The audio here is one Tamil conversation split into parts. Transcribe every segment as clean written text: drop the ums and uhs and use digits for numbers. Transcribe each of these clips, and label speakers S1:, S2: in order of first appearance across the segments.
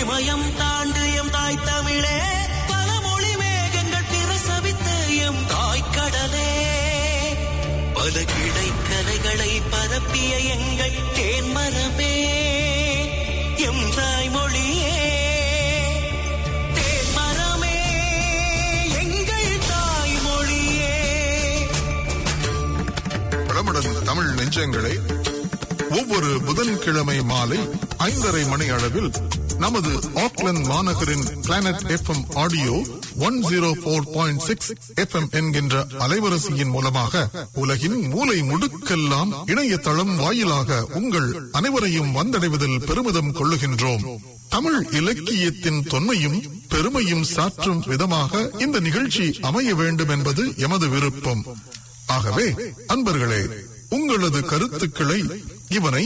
S1: இமயம் தாண்டு எம் தாய் தமிழே, பல மொழி மேகங்கள் பிரசவித்த எம் தாய்க்கடலே, பல கிடைக்கலைகளை பரப்பிய எங்கள் தேன்மரமே, எம் தாய்மொழியே, தேன்மரமே, எங்கள் தாய்மொழியே.
S2: வளமுடன் தமிழ் நெஞ்சங்களே, ஒவ்வொரு புதன்கிழமை மாலை 5:30 மணி அளவில் நமது ஆக்லாந்து மாநகரின் பிளானட் FM ஆடியோ 104.6 FM என்கின்ற அலைவரிசையின் மூலமாக உலகின் மூலை முடுக்கெல்லாம் இணையதளம் வாயிலாக உங்கள் அனைவரையும் வந்தடைவதில் பெருமிதம் கொள்ளுகின்றோம். தமிழ் இலக்கியத்தின் தொன்மையும் பெருமையும் சாற்றும் விதமாக இந்த நிகழ்ச்சி அமைய வேண்டும் என்பது எமது விருப்பம். ஆகவே அன்பர்களே, உங்களது கருத்துக்களை இவனை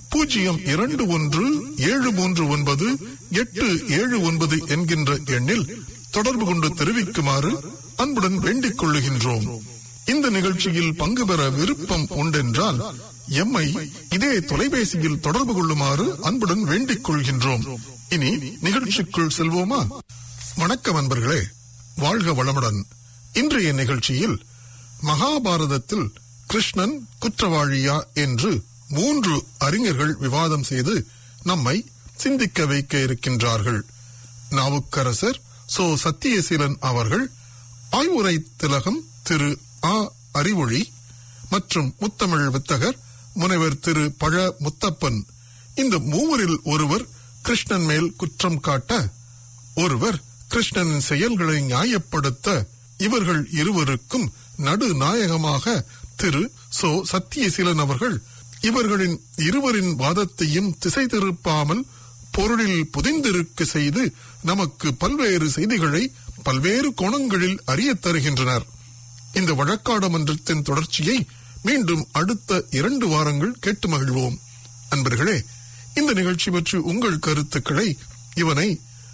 S2: 0217398779 என்கின்ற எண்ணில் தொடர்பு கொண்டு தெரிவிக்குமாறு அன்புடன் வேண்டிக் கொள்ளுகின்றோம். இந்த நிகழ்ச்சியில் பங்கு பெற விருப்பம் உண்டென்றால் எம்மை இதே தொலைபேசியில் தொடர்பு கொள்ளுமாறு அன்புடன் வேண்டிக் கொள்கின்றோம். இனி நிகழ்ச்சிக்குள் செல்வோமா? வணக்கம் அன்பர்களே, வாழ்க வளமுடன். இன்றைய நிகழ்ச்சியில் மகாபாரதத்தில் கிருஷ்ணன் குற்றவாளியா என்று 3 அறிஞர்கள் விவாதம் செய்து நம்மை சிந்திக்க வைக்க இருக்கின்றார்கள். நாவுக்கரசர் சோ சத்தியசீலன் அவர்கள், ஆய்வுரை திலகம் திரு ஆ அறிவொழி மற்றும் முத்தமிழ் வித்தகர் முனைவர் திரு பழ முத்தப்பன். இந்த மூவரில் ஒருவர் கிருஷ்ணன் மேல் குற்றம் காட்ட, ஒருவர் கிருஷ்ணனின் செயல்களை நியாயப்படுத்த, இவர்கள் இருவருக்கும் நடுநாயகமாக திரு சோ சத்தியசீலன் அவர்கள் இவர்களின் இருவரின் வாதத்தையும் திசை திருப்பாமல் பொருளில் புதிந்திருக்க செய்து நமக்கு பல்வேறு செய்திகளை பல்வேறு கோணங்களில் அறிய தருகின்றனர். இந்த வழக்காடு மன்றத்தின் தொடர்ச்சியை மீண்டும் அடுத்த 2 வாரங்கள் கேட்டு மகிழ்வோம். அன்பர்களே, இந்த நிகழ்ச்சி பற்றி உங்கள் கருத்துக்களை இவனை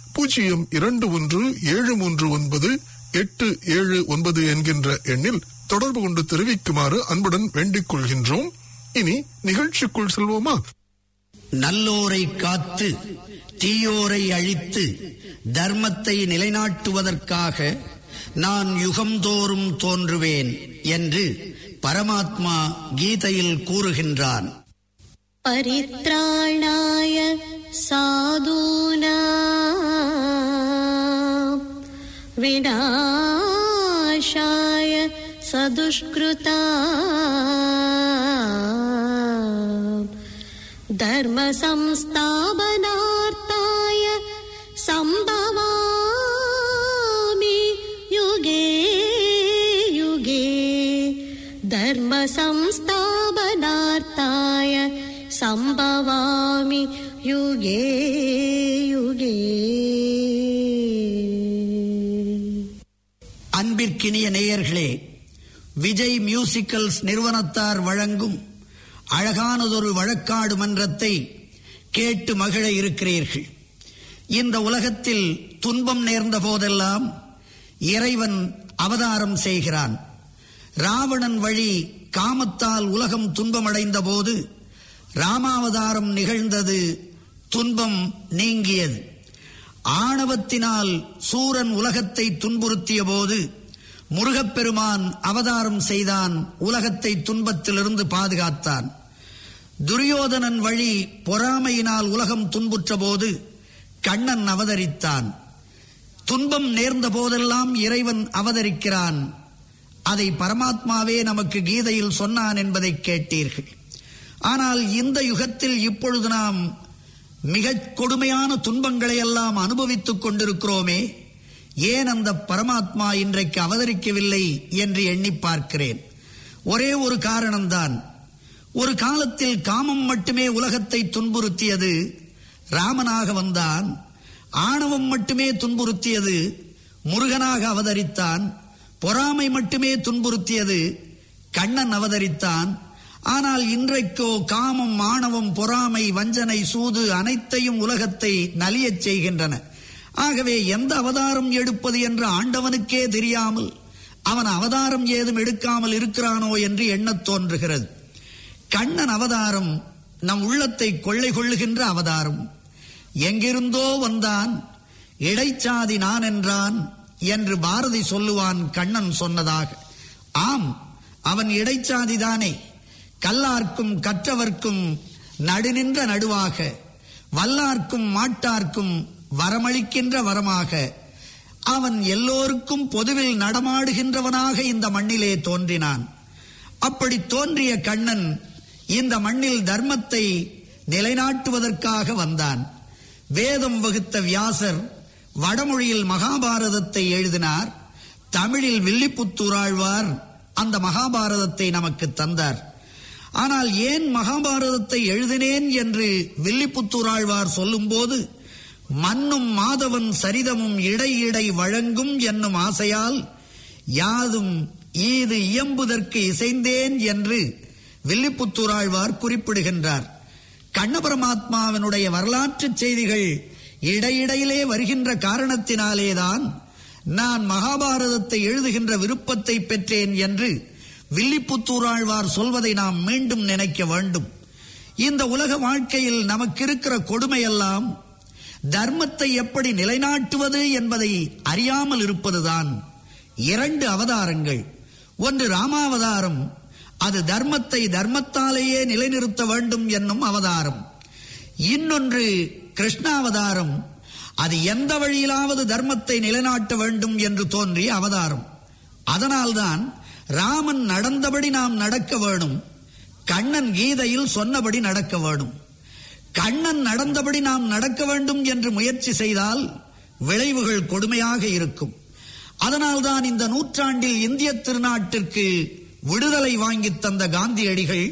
S2: 0217398779 என்கின்ற எண்ணில் தொடர்பு கொண்டு தெரிவிக்குமாறு அன்புடன் வேண்டிக் கொள்கின்றோம். இனி நிகழ்ச்சிக்குள் செல்வோமா?
S3: நல்லோரை காத்து தீயோரை அழித்து தர்மத்தை நிலைநாட்டுவதற்காக நான் யுகந்தோறும் தோன்றுவேன் என்று பரமாத்மா கீதையில் கூறுகின்றான்.
S4: பரித்ராணாய சாதுனாம் விநாசாய சதுஷ்கிருதாம் தர்ம சம்ஸ்தாபனார்த்தாய சம்பவாமி யுகே யுகே தர்ம சம்ஸ்தாபனார்த்தாய சம்பவாமி யுகே யுகே.
S3: அன்பிற்கினிய நேயர்களே, விஜய் மியூசிக்கல்ஸ் நிறுவனத்தார் வழங்கும் அழகானதொரு வழக்காடு மன்றத்தை கேட்டு மகிழ இருக்கிறீர்கள். இந்த உலகத்தில் துன்பம் நேர்ந்த போதெல்லாம் இறைவன் அவதாரம் செய்கிறான். ராவணன் வழி காமத்தால் உலகம் துன்பமடைந்த போது ராமாவதாரம் நிகழ்ந்தது, துன்பம் நீங்கியது. ஆணவத்தினால் சூரன் உலகத்தை துன்புறுத்திய போது முருகப்பெருமான் அவதாரம் செய்தான், உலகத்தை துன்பத்திலிருந்து பாதுகாத்தான். துரியோதனன் வழி பொறாமையினால் உலகம் துன்புற்ற போது கண்ணன் அவதரித்தான். துன்பம் நேர்ந்த போதெல்லாம் இறைவன் அவதரிக்கிறான். அதை பரமாத்மாவே நமக்கு கீதையில் சொன்னான் என்பதை கேட்டீர்கள். ஆனால் இந்த யுகத்தில் இப்பொழுது நாம் மிக கொடுமையான துன்பங்களை எல்லாம் அனுபவித்துக் கொண்டிருக்கிறோமே, ஏன் அந்த பரமாத்மா இன்றைக்கு அவதரிக்கவில்லை என்று எண்ணி பார்க்கிறேன். ஒரே ஒரு காரணம்தான். ஒரு காலத்தில் காமம் மட்டுமே உலகத்தை துன்புறுத்தியது, ராமனாக வந்தான். ஆணவம் மட்டுமே துன்புறுத்தியது, முருகனாக அவதரித்தான். பொறாமை மட்டுமே துன்புறுத்தியது, கண்ணன் அவதரித்தான். ஆனால் இன்றைக்கோ காமம், ஆணவம், பொறாமை, வஞ்சனை, சூது அனைத்தையும் உலகத்தை நலியச் செய்கின்றன. ஆகவே எந்த அவதாரம் எடுப்பது என்று ஆண்டவனுக்கே தெரியாமல் அவன் அவதாரம் ஏதும் எடுக்காமல் இருக்கிறானோ என்று எண்ணத் தோன்றுகிறது. கண்ணன் அவதாரம் நம் உள்ளத்தை கொள்ளை கொள்ளுகின்ற அவதாரம். எங்கிருந்தோ வந்தான் இடைச்சாதி நான் என்றான் என்று பாரதி சொல்லுவான் கண்ணன் சொன்னதாக. ஆம், அவன் இடைச்சாதிதானே. கல்லார்க்கும் கற்றவர்க்கும் நடுநின்ற நடுவாக, வல்லார்க்கும் மாட்டார்க்கும் வரமளிக்கின்ற வரமாக, அவன் எல்லோருக்கும் பொதுவில் நடமாடுகின்றவனாக இந்த மண்ணிலே தோன்றினான். அப்படி தோன்றிய கண்ணன் இந்த மண்ணில் தர்மத்தை நிலைநாட்டுவதற்காக வந்தான். வேதம் வகுத்த வியாசர் வடமொழியில் மகாபாரதத்தை எழுதினார். தமிழில் வில்லிபுத்தூராழ்வார் அந்த மகாபாரதத்தை நமக்கு தந்தார். ஆனால் ஏன் மகாபாரதத்தை எழுதினேன் என்று வில்லிபுத்தூராழ்வார் சொல்லும்போது, மன்னும் மாதவன் சரிதமும் இடை வழங்கும் என்னும் ஆசையால் யாதும் ஈது இயம்புதற்கு இசைந்தேன் என்று வில்லிபுத்தூராழ்வார் குறிப்பிடுகின்றார். கண்ணபரமாத்மாவினுடைய வரலாற்று செய்திகள் இடையிடையிலே வருகின்ற காரணத்தினாலேதான் நான் மகாபாரதத்தை எழுதுகின்ற விருப்பத்தை பெற்றேன் என்று வில்லிபுத்தூராழ்வார் சொல்வதை நாம் மீண்டும் நினைக்க வேண்டும். இந்த உலக வாழ்க்கையில் நமக்கு இருக்கிற கொடுமையெல்லாம் தர்மத்தை எப்படி நிலைநாட்டுவது என்பதை அறியாமல் இருப்பதுதான். 2 அவதாரங்கள். ஒன்று ராமாவதாரம், அது தர்மத்தை தர்மத்தாலேயே நிலைநிறுத்த வேண்டும் என்னும் அவதாரம். இன்னொன்று கிருஷ்ணாவதாரம், அது எந்த வழியிலாவது தர்மத்தை நிலைநாட்ட வேண்டும் என்று தோன்றிய அவதாரம். அதனால்தான் ராமன் நடந்தபடி நாம் நடக்க வேணும், கண்ணன் கீதையில் சொன்னபடி நடக்க வேணும். கண்ணன் நடந்தபடி நாம் நடக்க வேண்டும் என்று முயற்சி செய்தால் விளைவுகள் கொடுமையாக இருக்கும். அதனால்தான் இந்த நூற்றாண்டில் இந்திய திருநாட்டிற்கு விடுதலை வாங்கி தந்த காந்தியடிகள்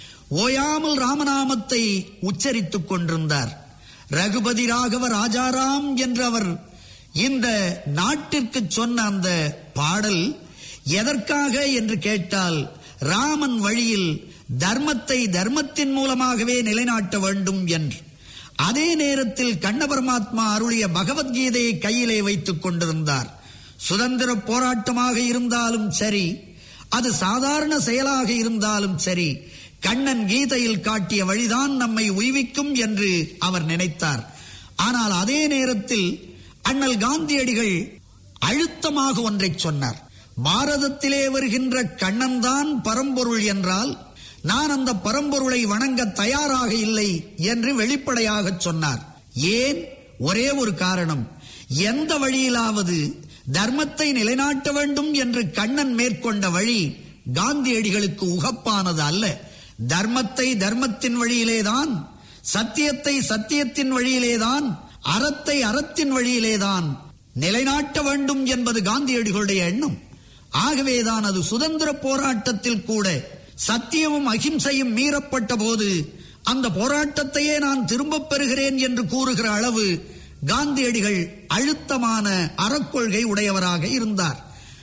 S3: ஓயாமல் ராமநாமத்தை உச்சரித்துக் கொண்டிருந்தார். ரகுபதி ராகவ ராஜாராம் என்று அவர் இந்த நாட்டிற்கு சொன்ன அந்த பாடல் எதற்காக என்று கேட்டால், ராமன் வழியில் தர்மத்தை தர்மத்தின் மூலமாகவே நிலைநாட்ட வேண்டும் என்று. அதே நேரத்தில் கண்ணபரமாத்மா அருளிய பகவத்கீதையை கையிலே வைத்துக் கொண்டிருந்தார். சுதந்திர போராட்டமாக இருந்தாலும் சரி, அது சாதாரண செயலாக இருந்தாலும் சரி, கண்ணன் கீதையில் காட்டிய வழிதான் நம்மை உய்விக்கும் என்று அவர் நினைத்தார். ஆனால் அதே நேரத்தில் அண்ணல் காந்தியடிகள் அழுத்தமாக ஒன்றை சொன்னார். பாரதத்திலே வருகின்ற கண்ணன் தான் பரம்பொருள் என்றால் நான் அந்த பரம்பொருளை வணங்க தயாராக இல்லை என்று வெளிப்படையாக சொன்னார். ஏன்? ஒரே ஒரு காரணம், எந்த வழியிலாவது தர்மத்தை நிலைநாட்ட வேண்டும் என்று கண்ணன் மேற்கொண்ட வழி காந்தியடிகளுக்கு உகப்பானது அல்ல. தர்மத்தை தர்மத்தின் வழியிலேதான், சத்தியத்தை சத்தியத்தின் வழியிலேதான், அறத்தை அறத்தின் வழியிலேதான் நிலைநாட்ட வேண்டும் என்பது காந்தியடிகளுடைய எண்ணம். ஆகவேதான் அது சுதந்திர போராட்டத்தில் கூட சத்தியமும் அகிம்சையும் மீறப்பட்ட போது அந்த போராட்டத்தையே நான் திரும்பப் பெறுகிறேன் என்று கூறுகிற அளவு காந்தியடிகள் அழுத்தமான அறக்கொள்கை உடையவராக இருந்தார்.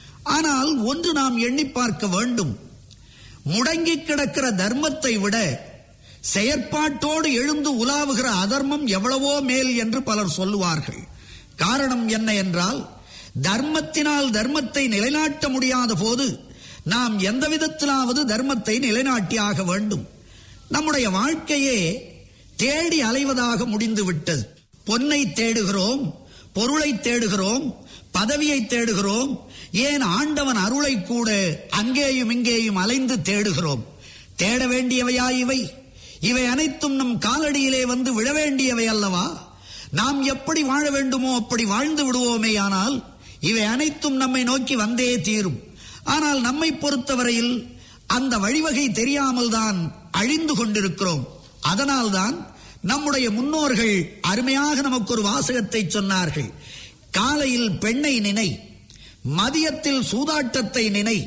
S3: ஆனால் ஒன்று நாம் எண்ணி பார்க்க வேண்டும், முடங்கி கிடக்கிற தர்மத்தை விட செயற்பாட்டோடு எழுந்து உலாவுகிற அதர்மம் எவ்வளவோ மேல் என்று பலர் சொல்லுவார்கள். காரணம் என்ன என்றால், தர்மத்தினால் தர்மத்தை நிலைநாட்ட முடியாத போது நாம் எந்த விதத்திலாவது தர்மத்தை நிலைநாட்டியாக வேண்டும். நம்முடைய வாழ்க்கையே தேடி அலைவதாக முடிந்து விட்டது. பொன்னை தேடுகிறோம், பொருளை தேடுகிறோம், பதவியை தேடுகிறோம், ஏன் ஆண்டவன் அருளை கூட அங்கேயும் இங்கேயும் அலைந்து தேடுகிறோம். தேட வேண்டியவையா இவை? இவை அனைத்தும் நம் காலடியிலே வந்து விழ வேண்டியவை அல்லவா? நாம் எப்படி வாழ வேண்டுமோ அப்படி வாழ்ந்து விடுவோமேயானால் இவை அனைத்தும் நம்மை நோக்கி வந்தே தீரும். ஆனால் நம்மை பொறுத்தவரையில் அந்த வழிவகை தெரியாமல் தான் அழிந்து கொண்டிருக்கிறோம். அதனால்தான் நம்முடைய முன்னோர்கள் அருமையாக நமக்கு ஒரு வாசகத்தை சொன்னார்கள். காலையில் பெண்ணை நினை, மதியத்தில் சூதாட்டத்தை நினை,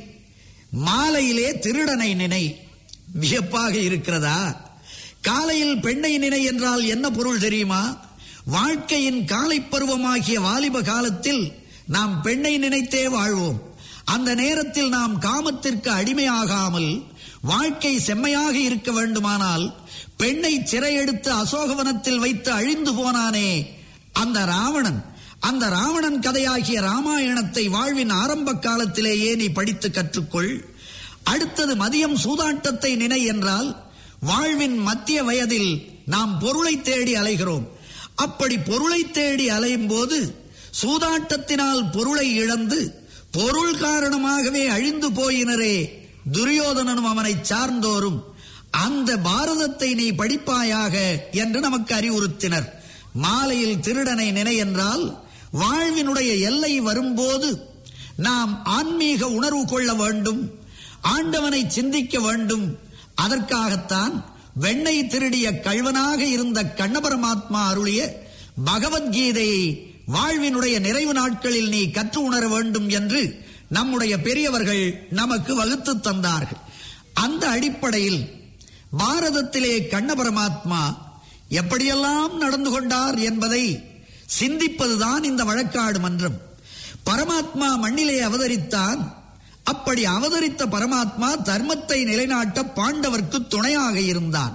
S3: மாலையிலே திருடனை நினை. வியப்பாக இருக்கிறதா? காலையில் பெண்ணை நினை என்றால் என்ன பொருள் தெரியுமா? வாழ்க்கையின் காலை பருவமாகிய வாலிப காலத்தில் நாம் பெண்ணை நினைத்தே வாழ்வோம். அந்த நேரத்தில் நாம் காமத்திற்கு அடிமையாகாமல் வாழ்க்கை செம்மையாக இருக்க வேண்டுமானால் பெண்ணை சிறையெடுத்து அசோகவனத்தில் வைத்து அழிந்து போனானே அந்த ராவணன், அந்த ராவணன் கதையாகிய ராமாயணத்தை வாழ்வின் ஆரம்ப காலத்திலேயே நீ படித்து கற்றுக்கொள். அடுத்தது மதியம் சூதாட்டத்தை நினை என்றால் வாழ்வின் மத்திய வயதில் நாம் பொருளை தேடி அலைகிறோம். அப்படி பொருளை தேடி அலையும் போது சூதாட்டத்தினால் பொருளை இழந்து பொருள் காரணமாகவே அழிந்து போயினரே துரியோதனனும் அவனை சார்ந்தோரும். அந்த பாரதத்தை நீ படிப்பாயாக என்று நமக்கு அறிவுறுத்தினர். மாலையில் திருடனை நினை என்றால் வாழ்வினுடைய எல்லை வரும்போது நாம் ஆன்மீக உணர்வு கொள்ள வேண்டும், ஆண்டவனை சிந்திக்க வேண்டும். அதற்காகத்தான் வெண்ணெய் திருடிய கள்வனாக இருந்த கண்ணபரமாத்மா அருளிய பகவத்கீதையை வாழ்வினுடைய நிறைவு நாட்களில் நீ கற்று உணர வேண்டும் என்று நம்முடைய பெரியவர்கள் நமக்கு வகுத்து தந்தார்கள். அந்த அடிப்படையில் பாரதத்திலே கண்ணபரமாத்மா எப்படியெல்லாம் நடந்து கொண்டார் என்பதை சிந்திப்பதுதான் இந்த வழக்காடு மன்றம். பரமாத்மா மண்ணிலே அவதரித்தான். அப்படி அவதரித்த பரமாத்மா தர்மத்தை நிலைநாட்ட பாண்டவர்க்கு துணையாக இருந்தான்.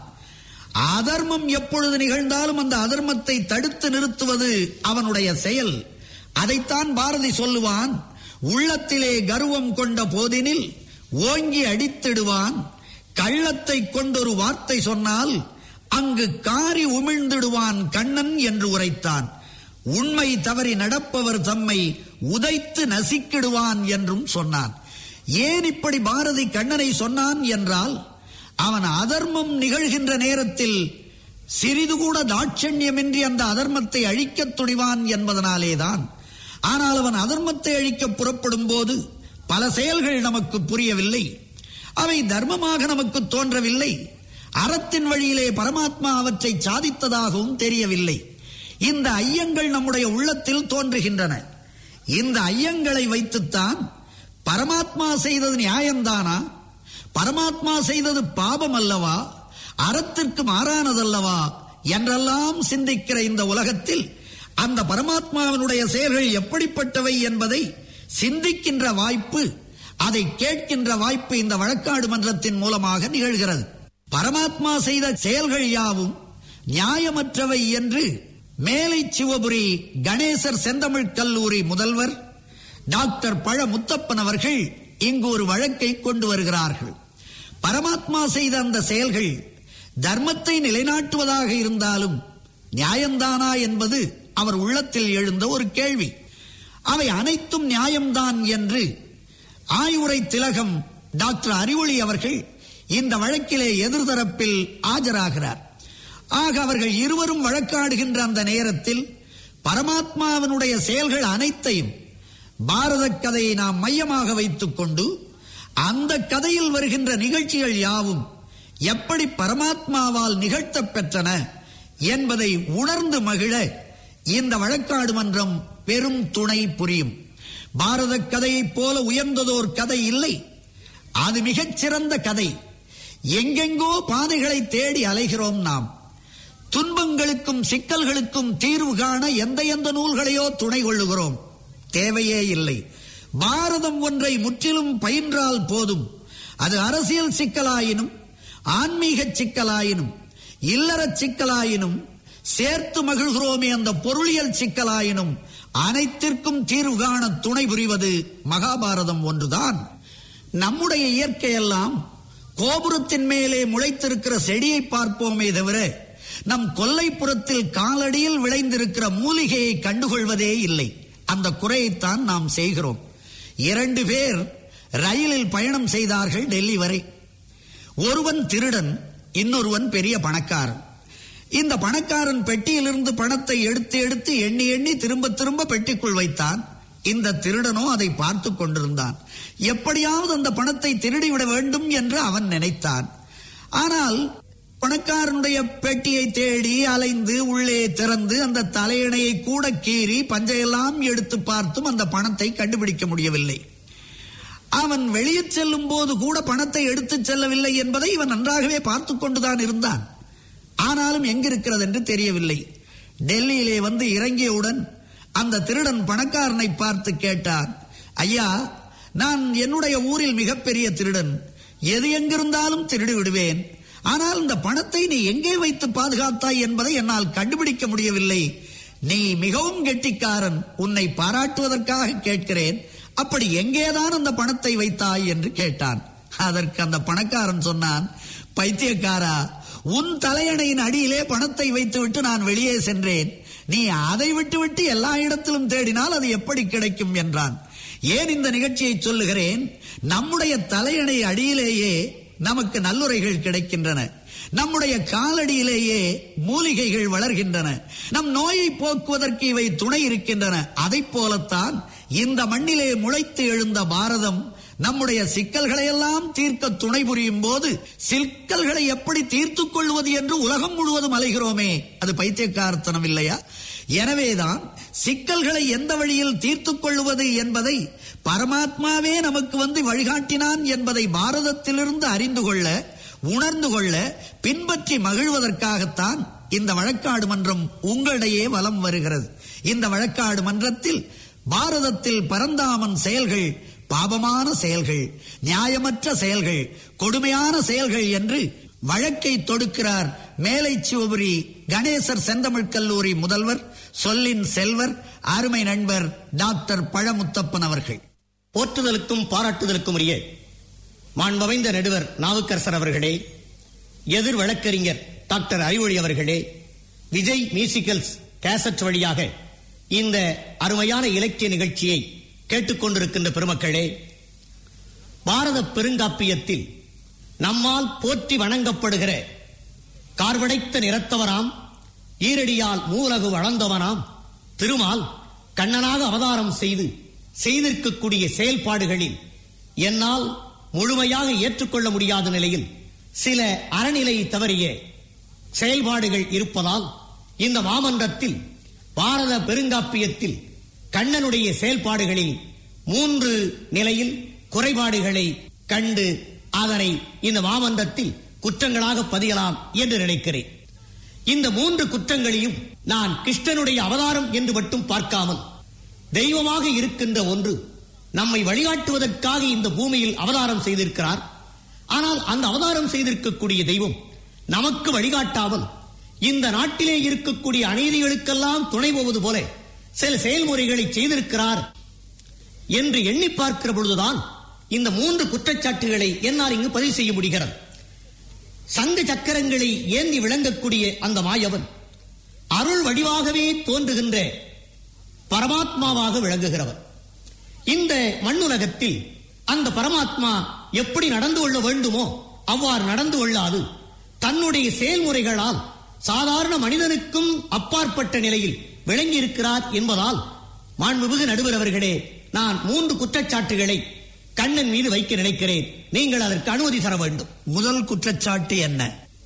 S3: அதர்மம் எப்பொழுது நிகழ்ந்தாலும் அந்த அதர்மத்தை தடுத்து நிறுத்துவது அவனுடைய செயல். அதைத்தான் பாரதி சொல்லுவான், உள்ளத்திலே கர்வம் கொண்ட போதினில் ஓங்கி அடித்திடுவான், கள்ளத்தை கொண்டொரு வார்த்தை சொன்னால் அங்கு காரி உமிழ்ந்திடுவான் கண்ணன் என்று உரைத்தான். உண்மை தவறி நடப்பவர் தம்மை உதைத்து நசிக்கிடுவான் என்றும் சொன்னான். ஏன் இப்படி பாரதி கண்ணனை சொன்னான் என்றால், அவன் அதர்மம் நிகழ்கின்ற நேரத்தில் சிறிது கூட தாட்சண்யமின்றி அந்த அதர்மத்தை அழிக்க துணிவான் என்பதனாலேதான். ஆனால் அவன் அதர்மத்தை அழிக்க புறப்படும் போது பல செயல்கள் நமக்கு புரியவில்லை, அவை தர்மமாக நமக்கு தோன்றவில்லை, அறத்தின் வழியிலே பரமாத்மா அவற்றை சாதித்ததாகவும் தெரியவில்லை. இந்த ஐயங்கள் நம்முடைய உள்ளத்தில் தோன்றுகின்றன. இந்த ஐயங்களை வைத்துத்தான் பரமாத்மா செய்தது நியாயம்தானா, பரமாத்மா செய்தது பாபம் அல்லவா, அறத்திற்கு மாறானதல்லவா என்றெல்லாம் சிந்திக்கிற இந்த உலகத்தில் அந்த பரமாத்மாவினுடைய செயல்கள் எப்படிப்பட்டவை என்பதை சிந்திக்கின்ற வாய்ப்பு, அதை கேட்கின்ற வாய்ப்பு இந்த வழக்காடு மன்றத்தின் மூலமாக நிகழ்கிறது. பரமாத்மா செய்த செயல்கள் யாவும் நியாயமற்றவை என்று மேலை சிவபுரி கணேசர் செந்தமிழ் கல்லூரி முதல்வர் டாக்டர் பழ முத்தப்பன் அவர்கள் இங்கு ஒரு வழக்கை கொண்டு வருகிறார்கள். பரமாத்மா செய்த அந்த செயல்கள் தர்மத்தை நிலைநாட்டுவதாக இருந்தாலும் நியாயம்தானா என்பது அவர் உள்ளத்தில் எழுந்த ஒரு கேள்வி. அவை அனைத்தும் நியாயம்தான் என்று ஆய்வுரை திலகம் டாக்டர் அறிவொளி அவர்கள் இந்த வழக்கிலே எதிர்தரப்பில் ஆஜராகிறார். ஆக அவர்கள் இருவரும் வழக்காடுகின்ற அந்த நேரத்தில் பரமாத்மாவினுடைய செயல்கள் அனைத்தையும் பாரத கதையை நாம் மையமாக வைத்துக் கொண்டு அந்த கதையில் வருகின்ற நிகழ்ச்சிகள் யாவும் எப்படி பரமாத்மாவால் நிகழ்த்த பெற்றன என்பதை உணர்ந்து மகிழ இந்த வழக்காடு மன்றம் பெரும் துணை புரியும். பாரத கதையைப் போல உயர்ந்ததோர் கதை இல்லை, அது மிகச் சிறந்த கதை. எங்கெங்கோ பாதைகளை தேடி அலைகிறோம் நாம். துன்பங்களுக்கும் சிக்கல்களுக்கும் தீர்வு காண எந்த நூல்களையோ துணை கொள்ளுகிறோம். தேவையே இல்லை. பாரதம் ஒன்றை முற்றிலும் பயின்றால் போதும். அது அரசியல் சிக்கலாயினும், ஆன்மீக சிக்கலாயினும், இல்லற சிக்கலாயினும், சேர்த்து மகிழ்கிறோமே அந்த பொருளியல் சிக்கலாயினும் அனைத்திற்கும் தீர்வு காண துணை புரிவது மகாபாரதம் ஒன்றுதான். நம்முடைய இயற்கையெல்லாம் கோபுரத்தின் மேலே முளைத்திருக்கிற செடியை பார்ப்போமே தவிர நம் கொல்லைப்புறத்தில் காலடியில் விளைந்திருக்கிற மூலிகையை கண்டுகொள்வதே இல்லை. அந்த குறையைத்தான் நாம் செய்கிறோம். 2 பேர் ரயிலில் பயணம் செய்தார்கள் டெல்லி வரை. ஒருவன் திருடன், இன்னொருவன் பெரிய பணக்காரன். இந்த பணக்காரன் பெட்டியிலிருந்து பணத்தை எடுத்து எடுத்து எண்ணி எண்ணி திரும்ப திரும்ப பெட்டிக்குள் வைத்தான். இந்த திருடனோ அதை பார்த்து கொண்டிருந்தான். எப்படியாவது அந்த பணத்தை திருடிவிட வேண்டும் என்று அவன் நினைத்தான். ஆனால் பணக்காரனுடைய பெட்டியை தேடி அலைந்து உள்ளே திறந்து அந்த தலையணையை கூட கீறி பஞ்சையெல்லாம் எடுத்து பார்த்தும் அந்த பணத்தை கண்டுபிடிக்க முடியவில்லை. அவன் வெளியே செல்லும் போது கூட பணத்தை எடுத்து செல்லவில்லை என்பதை இவன் நன்றாகவே பார்த்து கொண்டுதான் இருந்தான். ஆனாலும் எங்கிருக்கிறது என்று தெரியவில்லை. டெல்லியிலே வந்து இறங்கியவுடன் அந்த திருடன் பணக்காரனை பார்த்து கேட்டான், ஐயா, நான் என்னுடைய ஊரில் மிகப்பெரிய திருடன், எது எங்கிருந்தாலும் திருடி விடுவேன். ஆனால் இந்த பணத்தை நீ எங்கே வைத்து பாதுகாத்தாய் என்பதை என்னால் கண்டுபிடிக்க முடியவில்லை. நீ மிகவும் கெட்டிக்காரன், உன்னை பாராட்டுவதற்காக கேட்கிறேன். அப்படி எங்கேதான் அந்த பணத்தை வைத்தாய் என்று கேட்டான். அதற்கு அந்த பணக்காரன் சொன்னான், பைத்தியக்காரா, உன் தலையணையின் அடியிலே பணத்தை வைத்துவிட்டு நான் வெளியே சென்றேன். நீ அதை விட்டுவிட்டு எல்லா இடத்திலும் தேடினால் அது எப்படி கிடைக்கும் என்றான். ஏன் இந்த நிகழ்ச்சியை சொல்லுகிறேன்? நம்முடைய தலையணை அடியிலேயே நமக்கு நல்லுரைகள் கிடைக்கின்றன. நம்முடைய காலடியிலேயே மூலிகைகள் வளர்கின்றன. நம் நோயை போக்குவதற்கு இவை துணை இருக்கின்றன. அதை போலத்தான் இந்த மண்ணிலே முளைத்து எழுந்த பாரதம் நம்முடைய சிக்கல்களை எல்லாம் தீர்க்க துணை புரியும் போது சிக்கல்களை எப்படி தீர்த்துக் கொள்வது என்று உலகம் முழுவதும் அலைகிறோமே, அது பைத்தியக்காரத்தனம் இல்லையா? எனவேதான் சிக்கல்களை எந்த வழியில் தீர்த்துக் கொள்வது என்பதை பரமாத்மாவே நமக்கு வந்து வழிகாட்டினான் என்பதை பாரதத்திலிருந்து அறிந்து கொள்ள, உணர்ந்து கொள்ள, பின்பற்றி மகிழ்வதற்காகத்தான் இந்த வழக்காடு மன்றம் உங்களிடையே வலம் வருகிறது. இந்த வழக்காடு மன்றத்தில் பாரதத்தில் பரந்தாமன் செயல்கள் பாபமான செயல்கள், நியாயமற்ற செயல்கள், கொடுமையான செயல்கள் என்று வழக்கை தொடுக்கிறார் மேலை சிவபுரி கணேசர் செந்தமிழ் கல்லூரி முதல்வர், சொல்லின் செல்வர், அருமை நண்பர் டாக்டர் பழமுத்தப்பன் அவர்கள்.
S5: போற்றுதலுக்கும் பாராட்டுதலுக்கும் உரிய மாண்பமைந்த நடுவர் நாவுக்கரசர் அவர்களே, எதிர் வழக்கறிஞர் டாக்டர் அறிவொழி அவர்களே, விஜய் மியூசிக்கல்ஸ் கேசட் வழியாக இந்த அருமையான இலக்கிய நிகழ்ச்சியை கேட்டுக்கொண்டிருக்கின்ற பெருமக்களே, பாரத பெருங்காப்பியத்தில் நம்மால் போற்றி வணங்கப்படுகிற கார்வடைத்த நிறத்தவராம், ஈரடியால் மூலகு வளர்ந்தவனாம் திருமால் கண்ணனாக அவதாரம் செய்திருக்கக்கூடிய செயல்பாடுகளில் என்னால் முழுமையாக ஏற்றுக்கொள்ள முடியாத நிலையில் சில அறநிலை தவறிய செயல்பாடுகள் இருப்பதால் இந்த மாமன்றத்தில் பாரத பெருங்காப்பியத்தில் கண்ணனுடைய செயல்பாடுகளில் 3 நிலையில் குறைபாடுகளை கண்டு அதனை இந்த மாமன்றத்தில் குற்றங்களாக பதியலாம் என்று நினைக்கிறேன். இந்த 3 குற்றங்களையும் நான் கிருஷ்ணனுடைய அவதாரம் என்று மட்டும் பார்க்காமல், தெய்வமாக இருக்கின்ற ஒன்று நம்மை வழிகாட்டுவதற்காக இந்த பூமியில் அவதாரம் செய்திருக்கிறார். ஆனால் அந்த அவதாரம் செய்திருக்கக்கூடிய தெய்வம் நமக்கு வழிகாட்டாமல் இந்த நாட்டிலே இருக்கக்கூடிய அநீதிகளுக்கெல்லாம் துணை போவது போல சில செயல்முறைகளை செய்திருக்கிறார் என்று எண்ணி பார்க்கிற பொழுதுதான் இந்த 3 குற்றச்சாட்டுகளை என்னால் இங்கு பதிவு செய்ய முடிகிறது. சங்க சக்கரங்களை ஏந்தி விளங்கக்கூடிய அந்த மாயவன் அருள் வடிவாகவே தோன்றுகின்ற பரமாத்மாவாக விளங்குகிறவர். இந்த மண்ணுலகத்தில் அந்த பரமாத்மா எப்படி நடந்து கொள்ள வேண்டுமோ அவ்வாறு நடந்து கொள்ளாது தன்னுடைய செயல்முறைகளால் சாதாரண மனிதனுக்கும் அப்பாற்பட்ட நிலையில் விளங்கி இருக்கிறார் என்பதால் மாண்புமிகு நடுவர் அவர்களே, நான் 3 குற்றச்சாட்டுகளை கண்ணன் மீது வைக்க நினைக்கிறேன். நீங்கள் அதற்கு அனுமதி தர வேண்டும்.
S3: முதல் குற்றச்சாட்டு என்ன?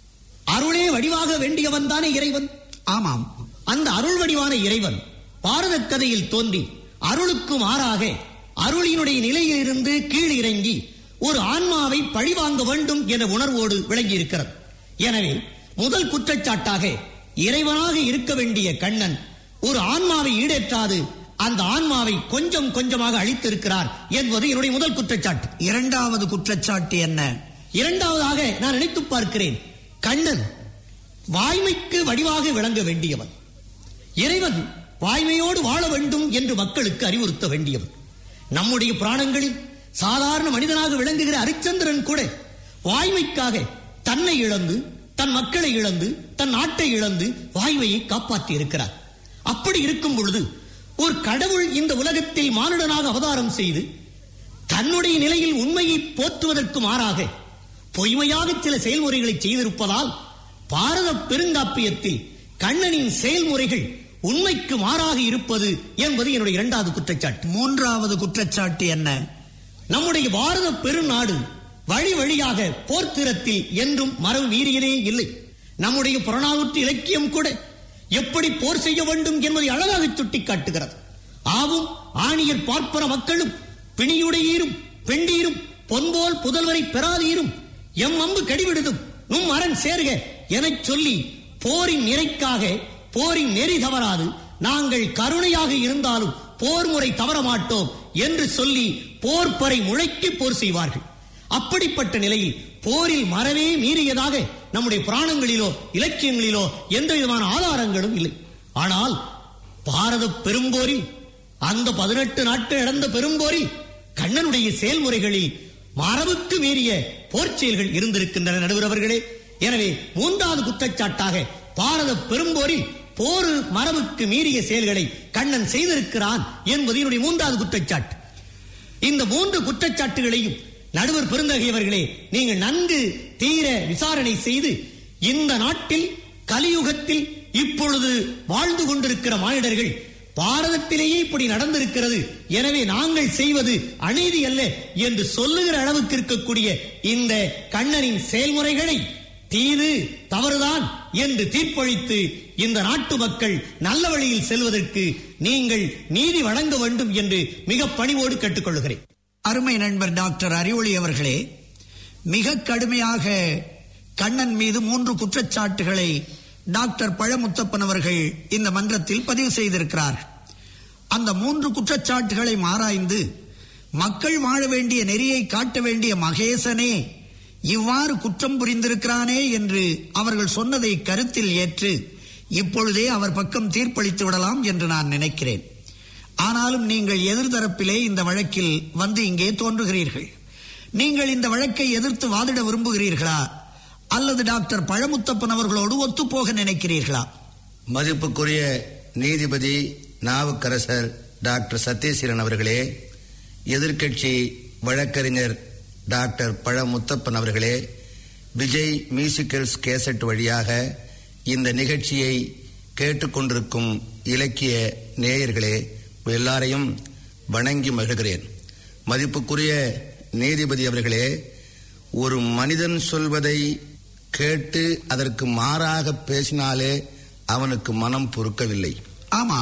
S5: அருளே வடிவாக வேண்டியவன் தானே இறைவன்.
S3: ஆமாம்,
S5: அந்த அருள் வடிவான இறைவன் பாரத கதையில் தோன்றி அருளுக்கு மாறாக அருளினுடைய நிலையிலிருந்து கீழ் இறங்கி ஒரு ஆன்மாவை பழிவாங்க வேண்டும் என்ற உணர்வோடு விளங்கி இருக்கிறது. எனவே முதல் குற்றச்சாட்டாக இறைவனாக இருக்க வேண்டிய கண்ணன் ஒரு ஆன்மாவை ஈடேற்றாது அந்த ஆன்மாவை கொஞ்சம் கொஞ்சமாக அழித்திருக்கிறார் என்பது என்னுடைய முதல் குற்றச்சாட்டு.
S3: இரண்டாவது குற்றச்சாட்டு என்ன?
S5: இரண்டாவதாக நான் நினைத்து பார்க்கிறேன், கண்ணன் வாய்மைக்கு வடிவாக விளங்க வேண்டியவன். இறைவன் வாய்மையோடு வாழ வேண்டும் என்று மக்களுக்கு அறிவுறுத்த வேண்டியவன். நம்முடைய புராணங்களில் சாதாரண மனிதனாக விளங்குகிற அரிச்சந்திரன் கூட வாய்மைக்காக தன்னை இழந்து, தன் மக்களை இழந்து, தன் நாட்டை இழந்து வாய்மையை காப்பாற்றி இருக்கிறார். அப்படி இருக்கும் பொழுது ஒரு கடவுள் இந்த உலகத்தில் மானுடனாக அவதாரம் செய்து தன்னுடைய நிலையில் உண்மையை போற்றுவதற்கு மாறாக பொய்மையாக சில செயல்முறைகளை செய்திருப்பதால் பாரத பெருங்காப்பியத்தில் கண்ணனின் செயல்முறைகள் உண்மைக்கு மாறாக இருப்பது என்பது என்னுடைய இரண்டாவது குற்றச்சாட்டு.
S3: மூன்றாவது குற்றச்சாட்டு என்ன?
S5: நம்முடைய பாரத பெருநாடு வழி வழியாக போர்த்திரத்தில் என்றும் மரபு மீறியதே இல்லை. நம்முடைய புறநானூற்று இலக்கியம் கூட எப்படி போர் செய்ய வேண்டும் என்பதை அழகாக சுட்டி காட்டுகிறது. ஆவும் ஆணியர் பார்ப்பன மக்களும் பிணியுடையீரும் பெண்டீரும் பொன்போல் புதல்வரை பெறாதீரும் எம் அம்பு கடிவிடுதும் நும் அரண் சேர்க எனச் சொல்லி போரின் நிறைக்காக போரின் நெறி தவறாது நாங்கள் கருணையாக இருந்தாலும் போர் முறை தவற மாட்டோம் என்று சொல்லி போர்ப்பறை முழக்கி போர் செய்வார்கள். அப்படிப்பட்ட நிலையில் போரில் மரவே மீறியதாக நம்முடைய புராணங்களிலோ இலக்கியங்களிலோ எந்த விதமான ஆதாரங்களும் இல்லை. ஆனால் பாரத பெரும்போரில், அந்த 18 நாட்கள் நடந்த பெரும்போரில் கண்ணனுடைய செயல்முறைகளில் மரபுக்கு மீறிய போர் செயல்கள் இருந்திருக்கின்றன. நடுவர் அவர்களே, எனவே மூன்றாவது குற்றச்சாட்டாக பாரத பெரும்போரில் போர் மரபுக்கு மீறிய செயல்களை கண்ணன் செய்திருக்கிறான் என்பது என்னுடைய மூன்றாவது குற்றச்சாட்டு. இந்த 3 குற்றச்சாட்டுகளையும் நடுவர் பெருந்தகையவர்களே நீங்கள் நன்கு தீர விசாரணை செய்து இந்த நாட்டில் கலியுகத்தில் இப்பொழுது வாழ்ந்து கொண்டிருக்கிற மானிடர்கள் பாரதத்திலேயே இப்படி நடந்திருக்கிறது, எனவே நாங்கள் செய்வது அநீதி அல்ல என்று சொல்லுகிற அளவுக்கு இருக்கக்கூடிய இந்த கண்ணனின் செயல்முறைகளை தீது தவறுதான் என்று தீர்ப்பளித்து இந்த நாட்டு மக்கள் நல்ல வழியில் செல்வதற்கு நீங்கள் நீதி வழங்க வேண்டும் என்று மிக பணிவோடு கேட்டுக்கொள்கிறேன்.
S3: அருமை நண்பர் டாக்டர் அறிவொளி அவர்களே, மிக கடுமையாக கண்ணன் மீது 3 குற்றச்சாட்டுகளை டாக்டர் பழமுத்தப்பன் அவர்கள் இந்த மன்றத்தில் பதிவு செய்திருக்கிறார். அந்த 3 குற்றச்சாட்டுகளை ஆராய்ந்து மக்கள் வாழ வேண்டிய நெறியை காட்ட வேண்டிய மகேசனே இவ்வாறு குற்றம் புரிந்திருக்கிறானே என்று அவர்கள் சொன்னதை கருத்தில் ஏற்று இப்பொழுதே அவர் பக்கம் தீர்ப்பளித்து விடலாம் என்று நான் நினைக்கிறேன். ஆனாலும் நீங்கள் எதிர்தரப்பிலே இந்த வழக்கில் வந்து இங்கே தோன்றுகிறீர்கள். நீங்கள் இந்த வழக்கை எதிர்த்து வாதிட விரும்புகிறீர்களா அல்லது டாக்டர் பழமுத்தப்பன் அவர்களோடு ஒத்துப்போக நினைக்கிறீர்களா?
S6: மதிப்புக்குரிய நீதிபதி நாவுக்கரசர் டாக்டர் சத்யசீலன் அவர்களே, எதிர்க்கட்சி வழக்கறிஞர் டாக்டர் பழமுத்தப்பன் அவர்களே, விஜய் மியூசிக்கல்ஸ் கேசட் வழியாக இந்த நிகழ்ச்சியை கேட்டுக்கொண்டிருக்கும் இலக்கிய நேயர்களே, எல்லாரையும் வணங்கி மகிழ்கிறேன். மதிப்புக்குரிய நீதிபதி அவர்களே, ஒரு மனிதன் சொல்வதை கேட்டு அதற்கு மாறாக பேசினாலே அவனுக்கு மனம் பொறுக்கவில்லை.
S3: ஆமா,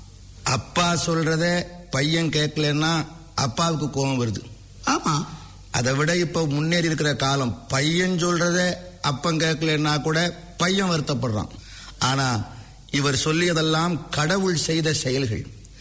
S6: அப்பா சொல்றத பையன் கேட்கலன்னா அப்பாவுக்கு கோபம் வருது.
S3: ஆமா,
S6: அதை விட இப்ப முன்னேறி இருக்கிற காலம், பையன் சொல்றத அப்பன் கேட்கலன்னா கூட பையன் வருத்தப்படுறான். ஆனா இவர் சொல்லியதெல்லாம் கடவுள் செய்த செயல்கள்.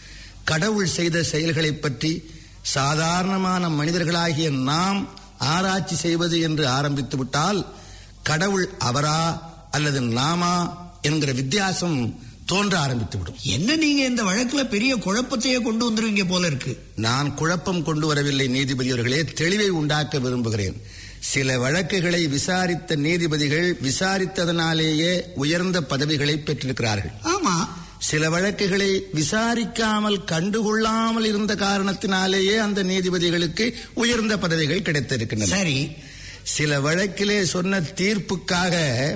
S6: கடவுள் செய்த செயல்களை பற்றி சாதாரணமான மனிதர்களாகிய நாம் ஆராய்ச்சி செய்வது என்று ஆரம்பித்து விட்டால் கடவுள் அவரா அல்லது நாமா என்கிற வித்தியாசம் தோன்ற ஆரம்பித்து விடும்.
S3: என்ன நீங்க இந்த வழக்குல பெரிய குழப்பத்தையே கொண்டு வந்துருவீங்க போல இருக்கு.
S6: நான் குழப்பம் கொண்டு வரவில்லை நீதிபதி அவர்களே, தெளிவை உண்டாக்க விரும்புகிறேன். சில வழக்குகளை விசாரித்த நீதிபதிகள் விசாரித்ததனாலேயே உயர்ந்த பதவிகளை பெற்றிருக்கிறார்கள்.
S3: ஆமா,
S6: சில வழக்குகளை விசாரிக்காமல் கண்டுகொள்ளாமல் இருந்த காரணத்தினாலேயே அந்த நீதிபதிகளுக்கு உயர்ந்த பதவிகள் கிடைத்திருக்கின்றன.
S3: சரி,
S6: சில வழக்கிலே சொன்ன தீர்ப்புக்காக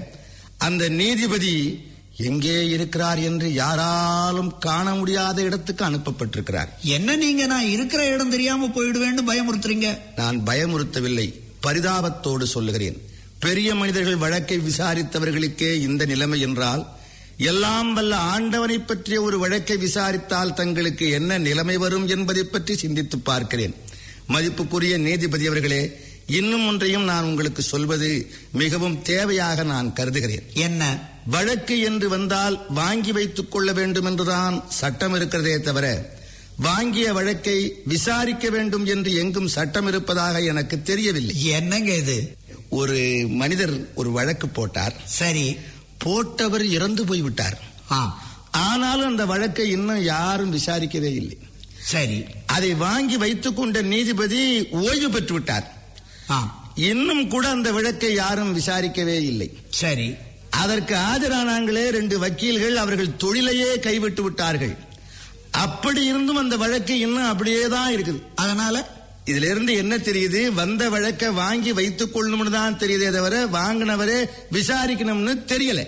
S6: அந்த நீதிபதி எங்கே இருக்கிறார் என்று யாராலும் காண முடியாத இடத்துக்கு அனுப்பப்பட்டிருக்கிறார்.
S3: என்ன நீங்க நான் இருக்கிற இடம் தெரியாம போயிடுவேன்னு பயமுறுத்துறீங்க?
S6: நான் பயமுறுத்தவில்லை, பரிதாபத்தோடு சொல்லுகிறேன். பெரிய மனிதர்கள் வழக்கை விசாரித்தவர்களுக்கே இந்த நிலைமை என்றால் எல்லாம் வல்ல ஆண்டவனை பற்றிய ஒரு வழக்கை விசாரித்தால் தங்களுக்கு என்ன நிலைமை வரும் என்பதை பற்றி சிந்தித்து பார்க்கிறேன். மதிப்புக்குரிய நீதிபதி அவர்களே, இன்னும் ஒன்றையும் நான் உங்களுக்கு சொல்வது மிகவும் தேவையாக நான் கருதுகிறேன்.
S3: என்ன?
S6: வழக்கு என்று வந்தால் வாங்கி வைத்துக் கொள்ள வேண்டும் என்றுதான் சட்டம் இருக்கிறதே தவிர வாங்கிய வழக்கை விசாரிக்க வேண்டும் என்று எங்கும் சட்டம் இருப்பதாக எனக்கு தெரியவில்லை.
S3: என்னங்க இது?
S6: ஒரு மனிதர் ஒரு வழக்கு போட்டார்.
S3: சரி,
S6: போட்டவர் இறந்து போய்விட்டார். ஆனாலும் அந்த வழக்கை இன்னும் யாரும் விசாரிக்கவே இல்லை.
S3: சரி,
S6: அதை வாங்கி வைத்துக் கொண்ட நீதிபதி ஓய்வு பெற்று விட்டார். இன்னும் கூட அந்த வழக்கை யாரும் விசாரிக்கவே இல்லை.
S3: சரி,
S6: அதற்கு ஆஜரானாங்களே 2 வக்கீல்கள், அவர்கள் தொழிலையே கைவிட்டு விட்டார்கள். அப்படி இருந்தும் அந்த வழக்கு இன்னும் அப்படியே தான் இருக்குது.
S3: அதனால
S6: இதுல இருந்து என்ன தெரியுது? வந்த வழக்கை வாங்கி வைத்துக் கொள்ளணும்னு தான் தெரியுதே தவிர வாங்கினவரே விசாரிக்கணும்னு தெரியல.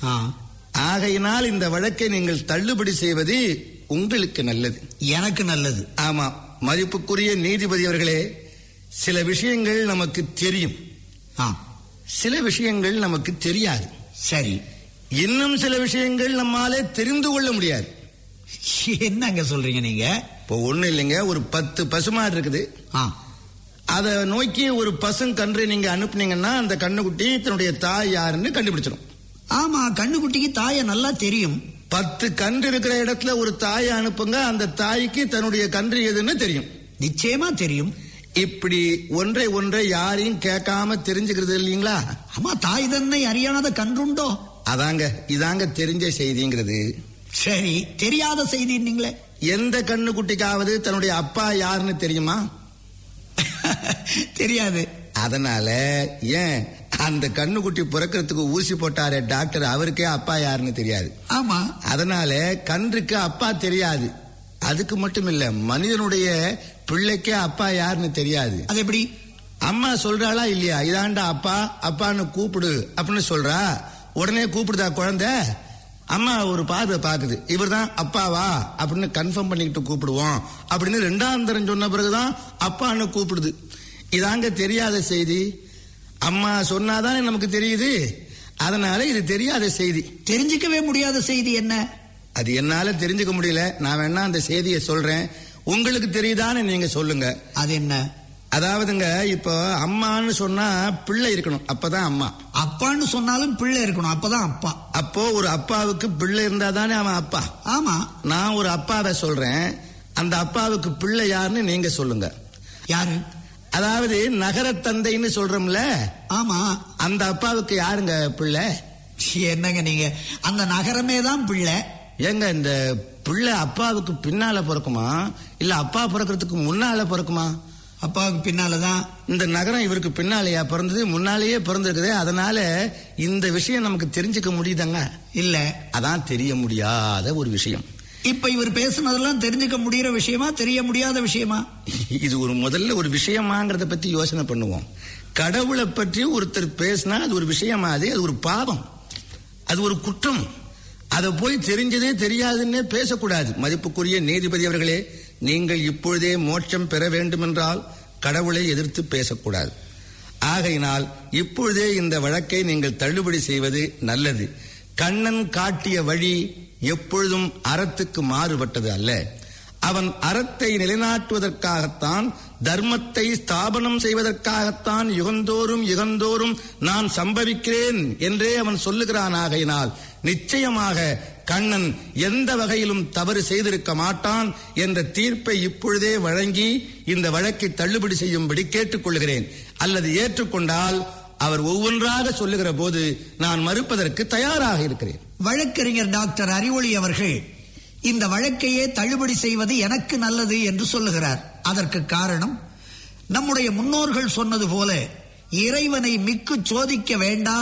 S6: ஆகையினால் இந்த வழக்கை நீங்கள் தள்ளுபடி செய்வது உங்களுக்கு நல்லது,
S3: எனக்கு நல்லது.
S6: ஆமா, மதிப்புக்குரிய நீதிபதி அவர்களே, சில விஷயங்கள் நமக்கு தெரியும், சில விஷயங்கள் நமக்கு தெரியாது.
S3: சரி,
S6: இன்னும் சில விஷயங்கள் நம்மாலே தெரிந்து கொள்ள முடியாது.
S3: என்னங்க சொல்றீங்க நீங்க?
S6: இப்போ ஒண்ணு இல்லைங்க, ஒரு 10 பசுமாடு இருக்குது. அதை நோக்கி ஒரு பசுங்கன்றை நீங்க அனுப்புனீங்கன்னா அந்த கண்ணுக்குட்டி தன்னுடைய தாய் யாருன்னு கண்டுபிடிச்சிடும்.
S3: ஆமா, கண்ணுக்குட்டிக்கு தாயை நல்லா தெரியும்.
S6: 10 கன்று இருக்கிற இடத்துல ஒரு தாயை அனுப்புங்க, அந்த தாய்க்கு தன்னுடைய கன்று எதுன்னு தெரியும்.
S3: நிச்சயமா தெரியும்.
S6: இப்படி ஒன்றை யாரையும் கேட்காம தெரிஞ்சுக்கிறது இல்லீங்களா?
S3: ஆமா, தாய் தன்னை அறியாத கன்றுண்டோ?
S6: இதாங்க தெரிஞ்ச செய்திங்கிறது.
S3: சரி, தெரியாத செய்தி நீங்களே.
S6: எந்த கண்ணுக்குட்டிக்காவது தன்னுடைய அப்பா யாருன்னு தெரியுமா?
S3: தெரியாது.
S6: அதனால ஏன் அந்த கண்ணுக்குட்டி பிறக்கிறதுக்கு ஊசி போட்டாரே டாக்டர், அவருக்கே அப்பா யாருன்னு தெரியாது.
S3: ஆமா,
S6: அதனால கன்றுக்கு அப்பா தெரியாது. அதுக்கு மட்டும் இல்ல, மனிதனுடைய பிள்ளைக்கே அப்பா யாருன்னு தெரியாது.
S3: அது எப்படி?
S6: அம்மா சொல்றாளா இல்லையா, இதாண்டா அப்பா, அப்பான்னு கூப்பிடு அப்படின்னு சொல்றா. உடனே கூப்பிடுதா குழந்தை? அம்மா ஒரு பார்வை பாக்குது, இவர் தான் அப்பாவா அப்படின்னு கன்ஃபார்ம் பண்ணிக்கிட்டு கூப்பிடுவோம் அப்படின்னு ரெண்டாம் தரம் சொன்ன பிறகுதான் அப்பான்னு கூப்பிடுது. இதாங்க தெரியாத செய்தி. அம்மா சொன்னாதானே நமக்கு தெரியுது. அதனால இது தெரியாத செய்தி.
S3: தெரிஞ்சுக்கவே முடியாத செய்தி என்ன?
S6: அது என்னால தெரிஞ்சுக்க முடியல. நான் வேணா அந்த செய்தியை சொல்றேன், உங்களுக்கு தெரியுதான்னு நீங்க சொல்லுங்க.
S3: அது என்ன?
S6: அதாவதுங்க, இப்போ அம்மான்னு சொன்னா பிள்ளை இருக்கணும், அப்பதான் அம்மா.
S3: அப்பான்னு சொன்னாலும் பிள்ளை இருக்கணும், அப்பதான் அப்பா.
S6: அப்போ ஒரு அப்பாவுக்கு பிள்ளை இருந்தா தானே அவன் அப்பா.
S3: ஆமா.
S6: நான் ஒரு அப்பாவை சொல்றேன், அந்த அப்பாவுக்கு பிள்ளை யாருன்னு நீங்க சொல்லுங்க.
S3: யாரு?
S6: அதாவது நகர தந்தைன்னு சொல்றோம்ல.
S3: ஆமா.
S6: அந்த அப்பாவுக்கு யாருங்க பிள்ளை?
S3: என்னங்க நீங்க, அந்த நகரமே தான் பிள்ளை.
S6: ஏங்க, இந்த பிள்ளை அப்பாவுக்கு பின்னால பிறக்குமா இல்ல அப்பா பிறக்கிறதுக்கு முன்னால பிறக்குமா?
S3: அப்பாவுக்கு பின்னாலதான்.
S6: இந்த நகரம் இவருக்கு பின்னாலேயா பிறந்தது? முன்னாலேயே பிறந்திருக்குது. அதனால இந்த விஷயம் நமக்கு தெரிஞ்சுக்க முடியுதாங்க?
S3: இல்ல,
S6: அதான் தெரிய முடியாத ஒரு விஷயம்.
S3: இப்ப இவர் பேசுனதெல்லாம் தெரிஞ்சுக்க முடியற விஷயமா, தெரிய முடியாத விஷயமா?
S6: இது ஒரு முதல்ல ஒரு விஷயமாங்கிறத பத்தி யோசனை பண்ணுவோம். கடவுளை பற்றி ஒருத்தர் பேசினா அது ஒரு விஷயமா? அது ஒரு பாவம், அது ஒரு குற்றம். அதை போய் தெரிஞ்சதே தெரியாதுன்னே பேசக்கூடாது. மதிப்புக்குரிய நீதிபதி அவர்களே, நீங்கள் இப்பொழுதே மோட்சம் பெற வேண்டுமென்றால் கடவுளை எதிர்த்து பேசக்கூடாது. ஆகையினால் இப்பொழுதே இந்த வழக்கை நீங்கள் தள்ளுபடி செய்வது நல்லது. கண்ணன் காட்டிய வழி எப்பொழுதும் அறத்துக்கு மாறுபட்டது அல்ல. அவன் அறத்தை நிலைநாட்டுவதற்காகத்தான், தர்மத்தை ஸ்தாபனம் செய்வதற்காகத்தான் யுகந்தோறும் யுகந்தோறும் நான் சம்பவிக்கிறேன் என்றே அவன் சொல்லுகிறான். ஆகையினால் நிச்சயமாக கண்ணன் எந்த வகையிலும் தவறு செய்திருக்க மாட்டான் என்ற தீர்ப்பை இப்பொழுதே வழங்கி இந்த வழக்கை தள்ளுபடி செய்யும்படி கேட்டுக்கொள்கிறேன். அல்லது ஏற்றுக்கொண்டால் அவர் ஒவ்வொன்றாக சொல்லுகிற போது நான் மறுப்பதற்கு தயாராக இருக்கிறேன்.
S3: வழக்கறிஞர் டாக்டர் அறிவொளி அவர்கள் இந்த வழக்கையே தள்ளுபடி செய்வது எனக்கு நல்லது என்று சொல்லுகிறார். அதற்கு காரணம், நம்முடைய முன்னோர்கள் சொன்னது போல இறைவனை மிக்கு சோதிக்க வேண்டா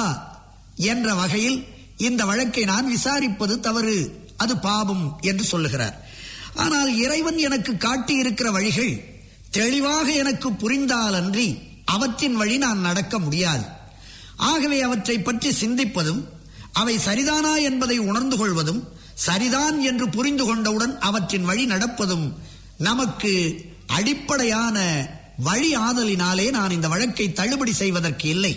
S3: என்ற வகையில் இந்த வழக்கை நான் விசாரிப்பது தவறு, அது பாவம் என்று சொல்லுகிறார். ஆனால் இறைவன் எனக்கு காட்டியிருக்கிற வழிகள் தெளிவாக எனக்கு புரிந்தாலன்றி அவற்றின் வழி நான் நடக்க முடியாது. ஆகவே அவற்றை பற்றி சிந்திப்பதும், அவை சரிதானா என்பதை உணர்ந்து கொள்வதும், சரிதான் என்று புரிந்து கொண்டவுடன் அவற்றின் வழி நடப்பதும் நமக்கு அடிப்படையான வழி ஆதலினாலே நான் இந்த வழக்கை தள்ளுபடி செய்வதற்கு இல்லை.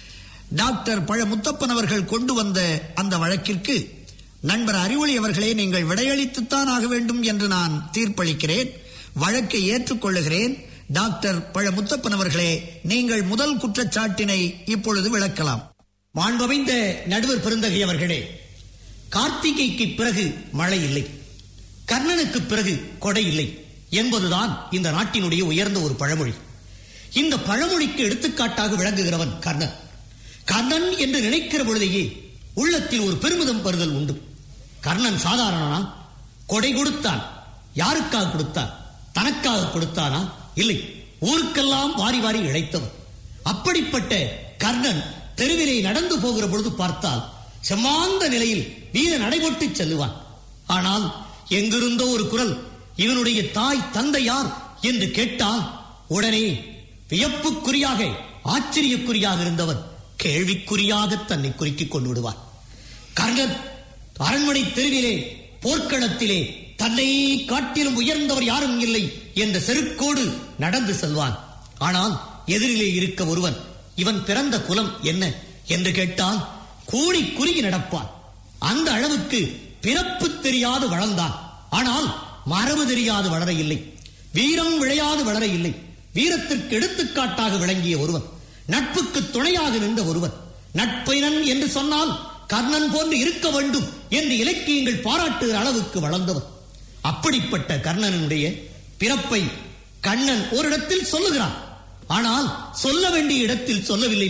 S3: டாக்டர் பழ முத்தப்பன் அவர்கள் கொண்டு வந்த அந்த வழக்கிற்கு நண்பர் அறிவொளி அவர்களே, நீங்கள் விடையளித்துத்தான் ஆக வேண்டும் என்று நான் தீர்ப்பளிக்கிறேன். வழக்கை ஏற்றுக்கொள்ளுகிறேன். டாக்டர் பழ முத்தப்பன் அவர்களே, நீங்கள் முதல் குற்றச்சாட்டினை இப்பொழுது விளக்கலாம்.
S5: மாண்பமைந்த நடுவர் பெருந்தகை அவர்களே, கார்த்திகைக்கு பிறகு மழை இல்லை, கர்ணனுக்கு பிறகு கொடை இல்லை என்பதுதான் இந்த நாட்டினுடைய உயர்ந்த ஒரு பழமொழி. இந்த பழமொழிக்கு எடுத்துக்காட்டாக விளங்குகிறவன் கர்ணன். கர்ணன் என்று நினைக்கிற பொழுதேயே உள்ளத்தில் ஒரு பெருமிதம் பெறுதல் உண்டு. கர்ணன் சாதாரணனா? கொடை கொடுத்தான். யாருக்காக கொடுத்தான்? தனக்காக கொடுத்தானா? இல்லை, ஊருக்கெல்லாம் வாரி வாரி இழைத்தவன். அப்படிப்பட்ட கர்ணன் தெருவிலே நடந்து போகிற பொழுது பார்த்தால் செம்மாந்த நிலையில் வீர நடைபோட்டு செல்லுவான். ஆனால் எங்கிருந்தோ ஒரு குரல், இவனுடைய தாய் தந்தை யார் என்று கேட்டால் உடனே வியப்புக்குறியாக, ஆச்சரியக்குறியாக இருந்தவன் கேள்விக்குறியாக தன்னை குறுக்கிக் கொண்டு விடுவான். கர்ணன் அரண்மனை தெருவிலே போர்க்களத்திலே தன்னை காட்டிலும் உயர்ந்தவர் யாரும் இல்லை என்ற செருக்கோடு நடந்து செல்வான். ஆனால் எதிரிலே இருக்க ஒருவன், இவன் பிறந்த குலம் என்ன என்று கேட்டால் கூடி குறுகி நடப்பான். அந்த அளவுக்கு பிறப்பு தெரியாது வளர்ந்தான். ஆனால் மரபு தெரியாது வளர இல்லை, வீரம் விளையாது வளர இல்லை. வீரத்திற்கு எடுத்துக்காட்டாக விளங்கிய ஒருவன், நட்புக்கு துணையாக நின்ற ஒருவன். நட்பினன் என்று சொன்னால் கர்ணன் போன்று இருக்க வேண்டும் என்று இலக்கியங்கள் பாராட்டுகிற அளவுக்கு வளர்ந்தவன். அப்படிப்பட்ட கர்ணனுடைய பிறப்பை கண்ணன் ஓரிடத்தில் சொல்லுகிறான். ஆனால் சொல்ல வேண்டிய இடத்தில் சொல்லவில்லை.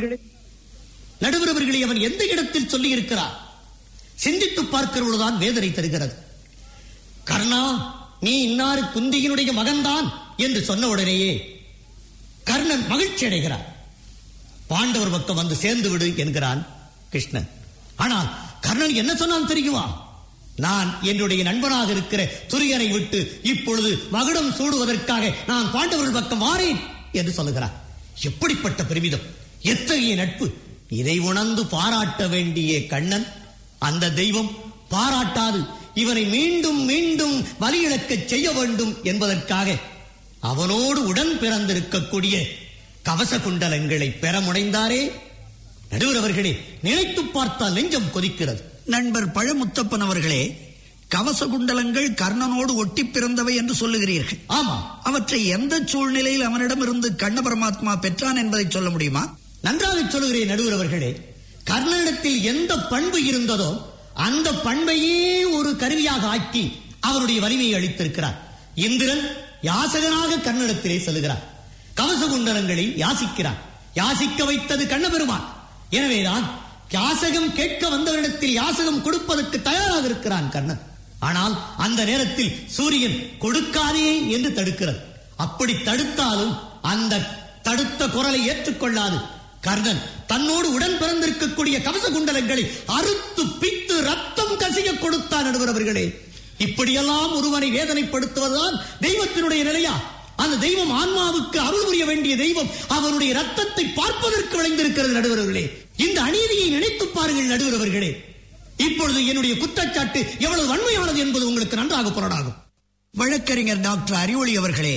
S5: நடுவரவர்களே, அவன் எந்த இடத்தில் சொல்லி இருக்கிறான்? சிந்தித்து பார்க்கிறவள்தான் வேதனை தருகிறது. கர்ணா, நீ இன்னாரு குந்தியினுடைய மகன்தான் என்று சொன்ன உடனேயே கர்ணன் மகிழ்ச்சி அடைகிறார். பாண்டவர் பக்கம் வந்து சேர்ந்து விடு என்கிறான் கிருஷ்ணன். ஆனால் கர்ணன் என்ன சொன்னான் தெரியுமா? நான் என்னுடைய நண்பனாக இருக்கிற துரியனை விட்டு இப்பொழுது மகுடம் சூடுவதற்காக நான் பாண்டவர்கள் பக்கம் வாரேன் என்று சொல்லுகிறார். எப்படிப்பட்ட பெருமிதம், எத்தகைய நட்பு! இதை உணர்ந்து பாராட்ட வேண்டிய கண்ணன் அந்த தெய்வம் பாராட்டாது இவனை மீண்டும் மீண்டும் வலியிழக்க செய்ய வேண்டும் என்பதற்காக அவனோடு உடன் பிறந்திருக்கக்கூடிய கவச குண்டலங்களை பெற முனைந்தாரே. நடுவர் அவர்களே, நினைத்து பார்த்தால் நெஞ்சம் கொதிக்கிறது.
S3: நண்பர் பழமுத்தப்பன் அவர்களே, கவச குண்டலங்கள் கர்ணனோடு ஒட்டி பிறந்தவை என்று சொல்லுகிறீர்கள்.
S5: ஆமா,
S3: அவற்றை எந்த சூழ்நிலையில் அவனிடமிருந்து கண்ண பரமாத்மா பெற்றான் என்பதை சொல்ல முடியுமா?
S5: நன்றாக சொல்லுகிறேன் நடுவர் அவர்களே. கர்ணனிடத்தில் எந்த பண்பு இருந்ததோ அந்த பண்பையே ஒரு கருவியாக ஆக்கி அவருடைய வலிமையை அளித்திருக்கிறார். இந்திரன் யாசகனாக கர்ணனிடத்திலே செல்கிறார், கவச குண்டலங்களை யாசிக்கிறார். யாசிக்க வைத்தது கண்ணபெருமான். எனவேதான் யாசகம் கேட்க வந்தவரிடத்தில் யாசகம் கொடுப்பதற்கு தயாராக இருக்கிறான் கர்ணன். ஆனால் அந்த நேரத்தில் சூரியன் கொடுக்காதே என்று தடுக்கிறது. அப்படி தடுத்தாலும் அந்த தடுத்த குரலை ஏற்றுக்கொள்ளாது கர்ணன் தன்னோடு உடன் பிறந்திருக்கக்கூடிய கவச குண்டலங்களை அறுத்து பித்து ரத்தம் கசிய கொடுத்தான். நடுவர் அவர்களே, இப்படியெல்லாம் ஒருவனை வேதனைப்படுத்துவதுதான் தெய்வத்தினுடைய நிலையா? அந்த தெய்வம் ஆன்மாவுக்கு அருள் புரிய வேண்டிய தெய்வம் அவனுடைய ரத்தத்தை பார்ப்பதற்கு விளைந்திருக்கிறது. நடுவர் அவர்களே, இந்த அநீதியை நினைத்து பாருங்கள் நடுவர் அவர்களே. இப்பொழுது என்னுடைய குற்றச்சாட்டு எவ்வளவு வன்மையானது என்பது உங்களுக்கு நன்றாக புலனாகும்.
S3: வழக்கறிஞர் டாக்டர் அறிவொளி அவர்களே,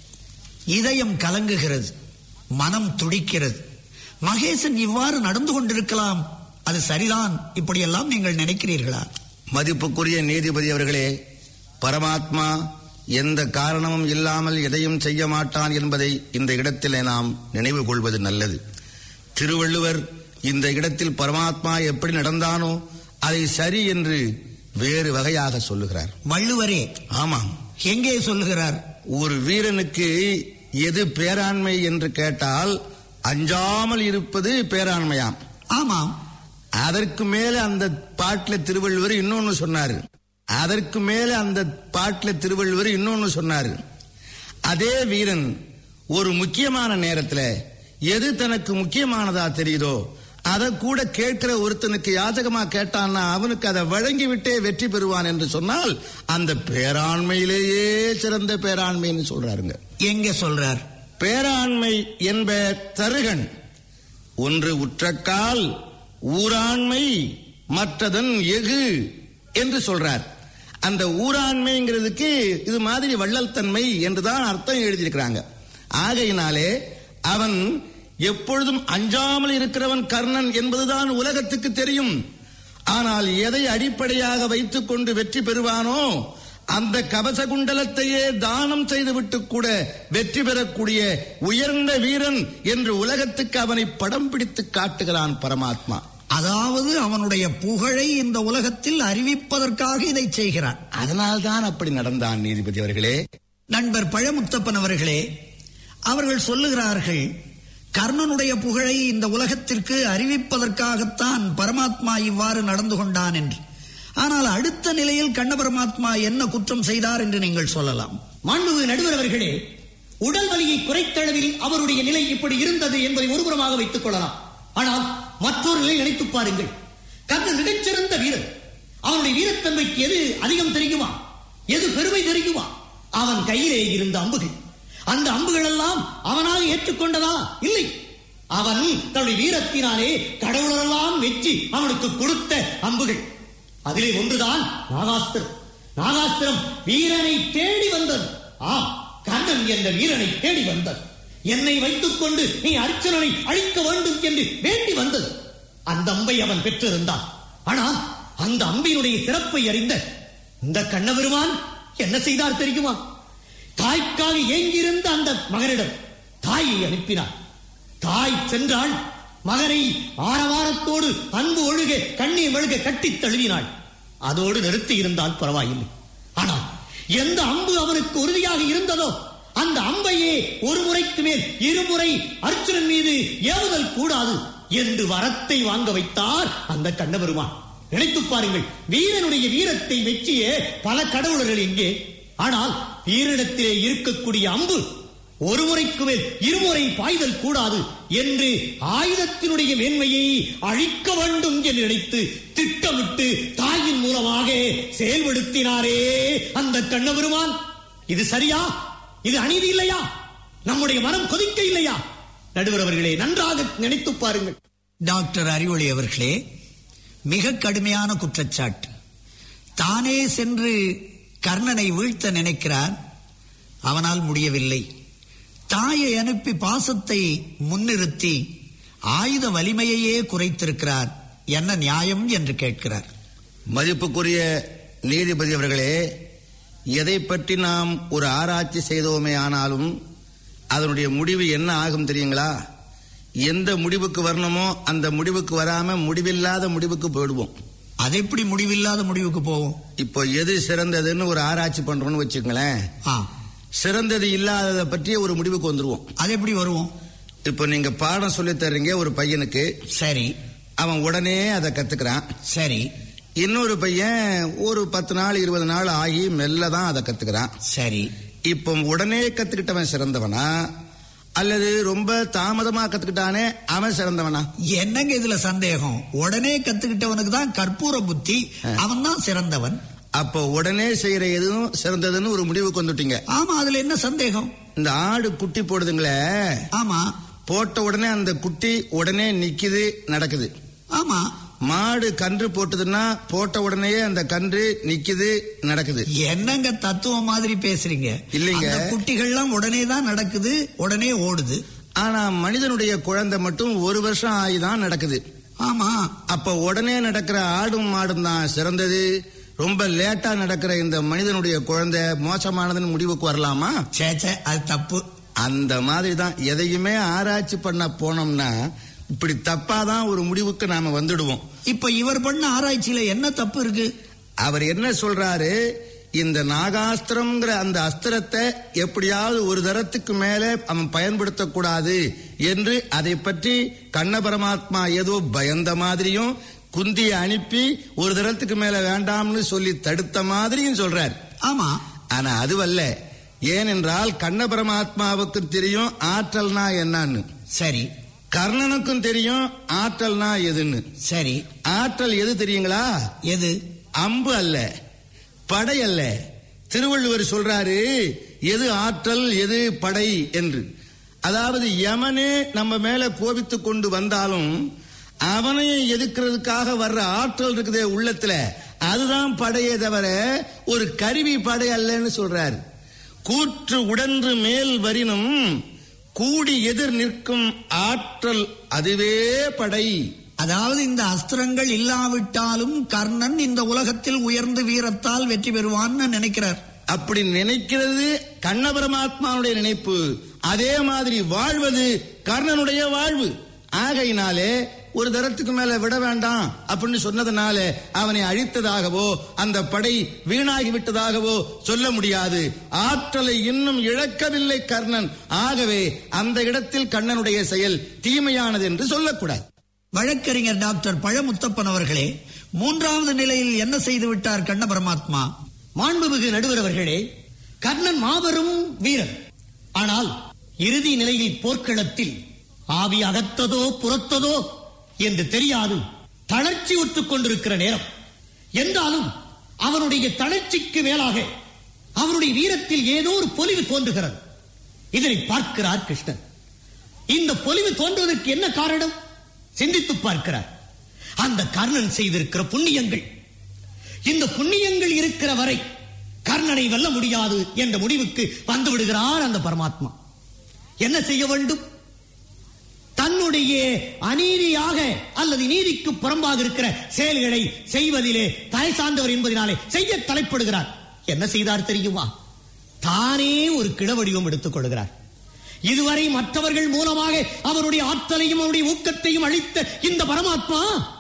S3: இதயம் கலங்குகிறது, மனம் துடிக்கிறது. மகேசன் இவ்வாறு நடந்து கொண்டிருக்கலாம், அது சரிதான், இப்படியெல்லாம் நீங்கள் நினைக்கிறீர்களா?
S6: மதிப்புக்குரிய நீதிபதி அவர்களே, பரமாத்மா எந்த காரணமும் இல்லாமல் எதையும் செய்ய மாட்டான் என்பதை இந்த இடத்திலே நாம் நினைவு கொள்வது நல்லது. திருவள்ளுவர் இந்த இடத்தில் பரமாத்மா எப்படி நடந்தானோ அதை சரி என்று வேறு வகையாக சொல்லுகிறார்.
S3: வள்ளுவரே?
S6: ஆமாம்.
S3: எங்கே சொல்லுகிறார்?
S6: ஒரு வீரனுக்கு எது பேராண்மை என்று கேட்டால் அஞ்சாமல் இருப்பது பேராண்மையாம்.
S3: ஆமாம்.
S6: அதற்கு மேல அந்த பாட்டில திருவள்ளுவர் இன்னொன்னு சொன்னாரு. அதே வீரன் ஒரு முக்கியமான நேரத்தில் எது தனக்கு முக்கியமானதா தெரியுதோ அதை கூட கேட்கிற ஒருத்தனுக்கு யாசகமா கேட்டான்னா அவனுக்கு அதை வழங்கிவிட்டே வெற்றி பெறுவான் என்று சொன்னால் அந்த பேராண்மையிலேயே சிறந்த பேராண்மைன்னு சொல்றாருங்க.
S3: எங்க சொல்றார்?
S6: பேராண்மை என்ப தருகன் ஒன்று உற்றக்கால் ஊராண்மை மற்றதன் எகு என்று சொல்றார். அந்த ஊராண்மைங்கிறதுக்கு இது மாதிரி வள்ளல் தன்மை என்றுதான் அர்த்தம் எழுதியிருக்கிறாங்க. ஆகையினாலே அவன் எப்பொழுதும் அஞ்சாமல் இருக்கிறவன் கர்ணன் என்பதுதான் உலகத்துக்கு தெரியும். ஆனால் எதை அடிப்படையாக வைத்துக் கொண்டு வெற்றி பெறுவானோ அந்த கவச குண்டலத்தையே தானம் செய்துவிட்டு கூட வெற்றி பெறக்கூடிய உயர்ந்த வீரன் என்று உலகத்துக்கு அவனை படம் பிடித்து காட்டுகிறான் பரமாத்மா.
S3: அதாவது அவனுடைய புகழை இந்த உலகத்தில் அறிவிப்பதற்காக இதை செய்கிறான்.
S6: அதனால்தான் அப்படி நடந்தான். நீதிபதி அவர்களே,
S3: நண்பர் பழமுத்தப்பன் அவர்களே, அவர்கள் சொல்லுகிறார்கள் கர்ணனுடைய புகழை இந்த உலகத்திற்கு அறிவிப்பதற்காகத்தான் பரமாத்மா இவ்வாறு நடந்து கொண்டான் என்று. ஆனால் அடுத்த நிலையில் கண்ண பரமாத்மா என்ன குற்றம் செய்தார் என்று நீங்கள் சொல்லலாம்.
S5: மாண்புமிகு நடுவர் அவர்களே, உடல் வலியை குறைத்தளவில் அவருடைய நிலை இப்படி இருந்தது என்பதை ஒருபுறமாக வைத்துக் கொள்ளலாம். ஆனால் மற்றொரு நிலை நினைத்து பாருங்கள். கர்ணன் மிகச்சிறந்த வீரன். அவனுடைய வீரத்தன்மைக்கு எது அதிகம் தெரியுமா? எது பெருமை தெரியுமா? அவன் கையிலே இருந்த அம்புகள். அந்த அம்புகள் எல்லாம் அவனாக ஏற்றுக்கொண்டதா? இல்லை. அவன் தன்னுடைய வீரத்தினாலே கடவுளெல்லாம் வெற்றி அவனுக்கு கொடுத்த அம்புகள். அதிலே ஒன்றுதான் நாகாஸ்திரம். நாகாஸ்திரம் வீரனை தேடி வந்தது. கர்ணன் என்ற வீரனை தேடி வந்தது. என்னை வைத்துக் கொண்டு நீ அர்ச்சுனனை அழிக்க வேண்டும் என்று வேண்டி வந்தது. அந்த அம்பை அவன் பெற்றிருந்தான். ஆனால் அந்த அம்பினுடைய சிறப்பை அறிந்த இந்த கண்ணபெருமான் என்ன செய்தார் தெரியுமா? தாய்க்காக ஏங்கியிருந்த அந்த மகனிடம் தாயை அனுப்பினார். தாய் சென்றாள். மகனை ஆரவாரத்தோடு அன்பு ஒழுக கண்ணீர் ஒழுக கட்டித் தழுவினாள். அதோடு நிறுத்தி இருந்தால் பரவாயில்லை. ஆனால் எந்த அம்பு அவனுக்கு உறுதியாக இருந்ததோ அந்த அம்பையே ஒரு முறைக்கு மேல் இருமுறை அர்ச்சுனன் மீது ஏவுதல் கூடாது என்று வரத்தை வாங்க வைத்தார் அந்த கண்ணபெருமான். நினைத்து பாருங்கள், வீரனுடைய வீரத்தை வெற்றிய பல கடவுளர்கள் எங்கே? ஆனால் வீரனிடத்திலே இருக்கக்கூடிய அம்பு ஒரு முறைக்கு மேல் இருமுறை பாய்தல் கூடாது என்று ஆயுதத்தினுடைய மேன்மையை அழிக்க வேண்டும் என்று நினைத்து திட்டமிட்டு தாயின் மூலமாக செயல்படுத்தினாரே அந்த கண்ணபெருமான். இது சரியா? இது அநீதி இல்லையா? நம்முடைய மனம் கொதிக்க இல்லையா? நடுவர் அவர்களே, நன்றாக நினைத்து பாருங்கள்.
S3: டாக்டர் அறிவொளி அவர்களே, மிக கடுமையான குற்றச்சாட்டு. தானே சென்று கர்ணனை வீழ்த்த நினைக்கிறார், அவனால் முடியவில்லை. தாயை அனுப்பி பாசத்தை முன்னிறுத்தி ஆயுத வலிமையையே குறைத்திருக்கிறார். என்ன நியாயம் என்று கேட்கிறார்.
S6: மதிப்புக்குரிய நீதிபதி அவர்களே, எதை பற்றி நாம் ஒரு ஆராய்ச்சி செய்தோமே ஆனாலும் அதனுடைய முடிவு என்ன ஆகும் தெரியுங்களா? எந்த முடிவுக்கு வரணுமோ அந்த முடிவுக்கு வராம முடிவில்லாத முடிவுக்கு போயிடுவோம்.
S3: அது எப்படி முடிவில்லாத முடிவுக்கு போவோம்?
S6: இப்போ எது சிறந்ததுன்னு ஒரு ஆராய்ச்சி பண்றோம்னு வச்சுக்கங்களேன், சிறந்தது இல்லாததை பற்றிய ஒரு முடிவுக்கு வந்துருவோம்.
S3: அது எப்படி வருவோம்?
S6: இப்போ நீங்க பாடம் சொல்லி தர்றீங்க ஒரு பையனுக்கு,
S3: சரி,
S6: அவன் உடனே அதை கத்துக்கிறான்.
S3: சரி.
S6: இன்னொரு பையன் ஒரு 10 நாள் 20 நாள் ஆகி மெல்ல தான் அதை கத்துக்கிறான்.
S3: சரி.
S6: இப்போ உடனே கத்துக்கிட்டவன் சிறந்தவனா அல்லது ரொம்ப தாமதமா கத்துக்கிட்டானே அவன் சிறந்தவனா?
S3: என்னங்க இதுல சந்தேகம்? உடனே கத்துக்கிட்டவனுக்கு தான் கற்பூர புத்தி, அவன் தான் சிறந்தவன்.
S6: அப்போ உடனே செய்யற எதுவும் சிறந்ததுன்னு ஒரு முடிவுக்கு வந்துட்டீங்க.
S3: ஆமா, அதுல என்ன சந்தேகம்?
S6: இந்த ஆடு குட்டி போடுதுங்களே,
S3: ஆமா,
S6: போட்ட உடனே அந்த குட்டி உடனே நிக்குது, நடக்குது.
S3: ஆமா.
S6: மாடு கன்று போட்டதுன்னா போட்ட உடனே அந்த கன்று நிக்குது, நடக்குது.
S3: என்னங்க தத்துவம் மாதிரி பேசுறீங்க?
S6: இல்லைங்க,
S3: குட்டிகள்லாம் உடனே தான் நடக்குது, உடனே ஓடுது.
S6: ஆனா மனிதனுடைய குழந்தை மட்டும் 1 வருஷம் ஆகிதான் நடக்குது.
S3: ஆமா.
S6: அப்ப உடனே நடக்கிற ஆடும் மாடும் தான் சிறந்தது, ரொம்ப லேட்டா நடக்கிற இந்த மனிதனுடைய குழந்தை மோசமானதுன்னு முடிவுக்கு வரலாமா?
S3: சேச்சே, அது தப்பு.
S6: அந்த மாதிரி தான் எதையுமே ஆராய்ச்சி பண்ண போனோம்னா இப்படி தப்பாதான் ஒரு முடிவுக்கு நாம வந்துடுவோம்.
S3: இப்ப இவர் பண்ண ஆராய்ச்சியில என்ன தப்பு இருக்கு?
S6: அவர் என்ன சொல்றாரு, இந்த நாகாஸ்திரம்ங்கிற அந்த அஸ்திரத்தை எப்படியாவது ஒரு தரத்துக்கு மேல அவன் பயன்படுத்தக்கூடாது என்று அதை பற்றி கண்ண பரமாத்மா ஏதோ பயந்த மாதிரியும் குந்தியை அனுப்பி ஒரு தரத்துக்கு மேல வேண்டாம்னு சொல்லி தடுத்த மாதிரியும் சொல்றார்.
S3: ஆமா.
S6: ஆனா அதுவல்ல. ஏனென்றால் கண்ண பரமாத்மாவுக்கு தெரியும் ஆற்றல்னா என்னன்னு.
S3: சரி.
S6: கர்ணனுக்கும் தெரியும் ஆற்றல்னா எதுன்னு.
S3: சரி.
S6: ஆற்றல் எது தெரியுங்களா?
S3: எது?
S6: அம்பு அல்ல, படை அல்ல. திருவள்ளுவர் சொல்றாரு எது ஆற்றல் எது படை என்று. அதாவது யமனே நம்ம மேல கோபித்துக் கொண்டு வந்தாலும் அவனை எதிர்க்கிறதுக்காக வர்ற ஆற்றல் இருக்குதே உள்ளத்துல, அதுதான் படையே தவிர ஒரு கருவி படை அல்லன்னு சொல்றாரு. கூற்று உடன்று மேல் வரினும் கூடி எதிர் நிற்கும் ஆற்றல் அதுவே படை.
S3: அதாவது இந்த அஸ்திரங்கள் இல்லாவிட்டாலும் கர்ணன் இந்த உலகத்தில் உயர்ந்து வீரத்தால் வெற்றி பெறுவான்னு நினைக்கிறார்.
S6: அப்படி நினைக்கிறது கண்ண பரமாத்மாவுடைய நினைப்பு. அதே மாதிரி வாழ்வது கர்ணனுடைய வாழ்வு. ஆகையினாலே ஒரு தரத்துக்கு மேல விட வேண்டாம் அப்படின்னு சொன்னதுனால அவனை அழித்ததாகவோ அந்த படை வீணாகி விட்டதாகவோ சொல்ல முடியாது. ஆற்றலை இன்னும் இழக்கவில்லை கர்ணன். ஆகவே அந்த இடத்தில் கண்ணனுடைய செயல் தீமையானது என்று சொல்லக்கூடாது.
S3: வழக்கறிஞர் டாக்டர் பழமுத்தப்பன் அவர்களே, 3வது நிலையில் என்ன செய்து விட்டார் கண்ண பரமாத்மா?
S5: மாண்புமிகு நடுவர் அவர்களே, கர்ணன் மாபெரும் வீரன். ஆனால் இறுதி நிலையில் போர்க்களத்தில் ஆவி அகத்ததோ புறத்ததோ என்று தெரியாது தளர்ச்சி உற்றுக் கொண்டிருக்கிற நேரம். என்றாலும் அவனுடைய தளர்ச்சிக்கு மேலாக அவனுடைய வீரத்தில் ஏதோ ஒரு பொலிவு தோன்றுகிறது. இதனை பார்க்கிறார் கிருஷ்ணன். இந்த பொலிவு தோன்றுவதற்கு என்ன காரணம்? சிந்தித்து பார்க்கிறார். அந்த கர்ணன் செய்திருக்கிற புண்ணியங்கள், இந்த புண்ணியங்கள் இருக்கிற வரை கர்ணனை வெல்ல முடியாது என்ற முடிவுக்கு வந்து விடுகிறார் அந்த பரமாத்மா. என்ன செய்ய வேண்டும்? தன்னுடைய அநீதியாக அல்லது நீதிக்கு புறம்பாக இருக்கிற செயல்களை செய்வதிலே தலை சார்ந்தவர் என்பதனாலே செய்ய தலைப்படுகிறார். என்ன செய்தார் தெரியுமா? தானே ஒரு கிழவடிவம் எடுத்துக் கொள்கிறார். இதுவரை மற்றவர்கள் மூலமாக அவருடைய ஆற்றலையும் அவருடைய ஊக்கத்தையும் அளித்த இந்த பரமாத்மா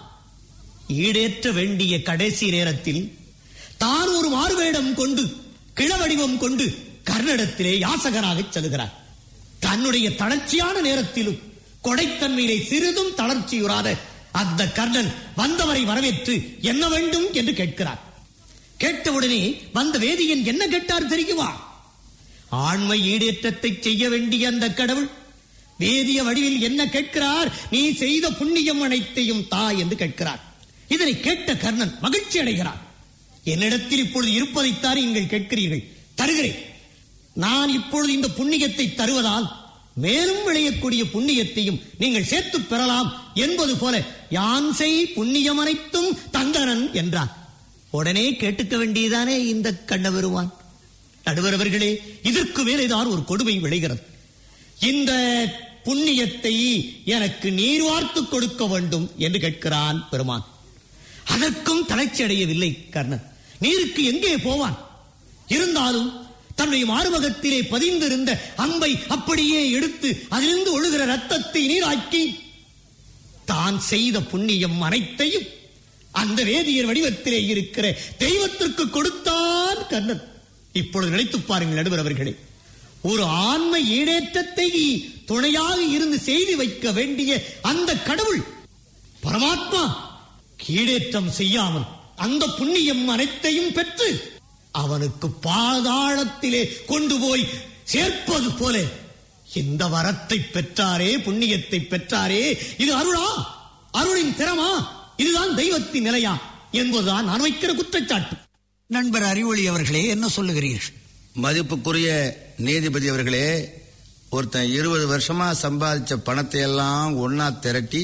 S5: ஈடேற்ற வேண்டிய கடைசி நேரத்தில் தான் ஒரு மாறுவேடம் கொண்டு கிழவடிவம் கொண்டு கர்ணனிடத்திலே யாசகராக செல்கிறார். தன்னுடைய தளர்ச்சியான நேரத்திலும் கொடைத்தன்மையிலே சிறிதும் தளர்ச்சியுறாத அந்த கர்ணன் வந்தவரை வரவேற்று என்ன வேண்டும் என்று கேட்கிறார். கேட்டவுடனே வந்த வேதியன் என்ன கேட்டார் தெரியுமா? ஆண்மை ஈடேற்றத்தை செய்ய வேண்டிய அந்த கடவுள் வேதிய வடிவில் என்ன கேட்கிறார்? நீ செய்த புண்ணியம் அனைத்தையும் தா என்று கேட்கிறார். இதனை கேட்ட கர்ணன் மகிழ்ச்சி அடைகிறார். என்னிடத்தில் இப்பொழுது இருப்பதைத்தான் நீங்கள் கேட்கிறீர்கள், தருகிறேன். நான் இப்பொழுது இந்த புண்ணியத்தை தருவதால் மேலும் விளையக்கூடிய புண்ணியத்தையும் நீங்கள் சேர்த்து பெறலாம் என்பது போல யான் செய் புண்ணியம் அனைத்தும் தந்தனன் என்றார். உடனே கேட்டுக்க வேண்டியதானே இந்த கண்ணபெருமான். நடுவர் அவர்களே, இதற்கு மேலேதான் ஒரு கொடுமை விளைகிறது. இந்த புண்ணியத்தை எனக்கு நீர் வார்த்து கொடுக்க வேண்டும் என்று கேட்கிறான் பெருமான். அதற்கும் தளர்ச்சி அடையவில்லை கர்ணன். நீருக்கு எங்கே போவான்? இருந்தாலும் தன்னுடைய மார்பகத்திலே பதிந்திருந்த அம்பை அப்படியே எடுத்து அதிலிருந்து ஒழுகிற ரத்தத்தை நீராக்கி தான் செய்த புண்ணியம் அனைத்தையும் அந்த வேதியர் வடிவத்திலே இருக்கிற தெய்வத்திற்கு கொடுத்தான் கர்ணன். இப்பொழுது நினைத்து பாருங்கள் நடுவர் அவர்களே, ஒரு ஆன்ம ஈடேற்றத்தை துணையாக இருந்து செய்து வைக்க வேண்டிய அந்த கடவுள் பரமாத்மா ஈடேற்றம் செய்யாமல் அந்த புண்ணியம் அனைத்தையும் பெற்று அவனுக்கு பாதாளத்திலே கொண்டு போய் சேர்ப்பது போல இந்த வரத்தை பெற்றாரே, புண்ணியத்தை பெற்றாரே, இது அருளா? அருளின் திறமா? இதுதான் தெய்வத்தின் நிலையா என்பதுதான் நான் வைக்கிற குற்றச்சாட்டு.
S3: நண்பர் அறிவொளி அவர்களே, என்ன சொல்லுகிறீர்கள்?
S6: மதிப்புக்குரிய நீதிபதி அவர்களே, ஒருத்தன் 20 வருஷமா சம்பாதிச்ச பணத்தை எல்லாம் ஒன்னா திரட்டி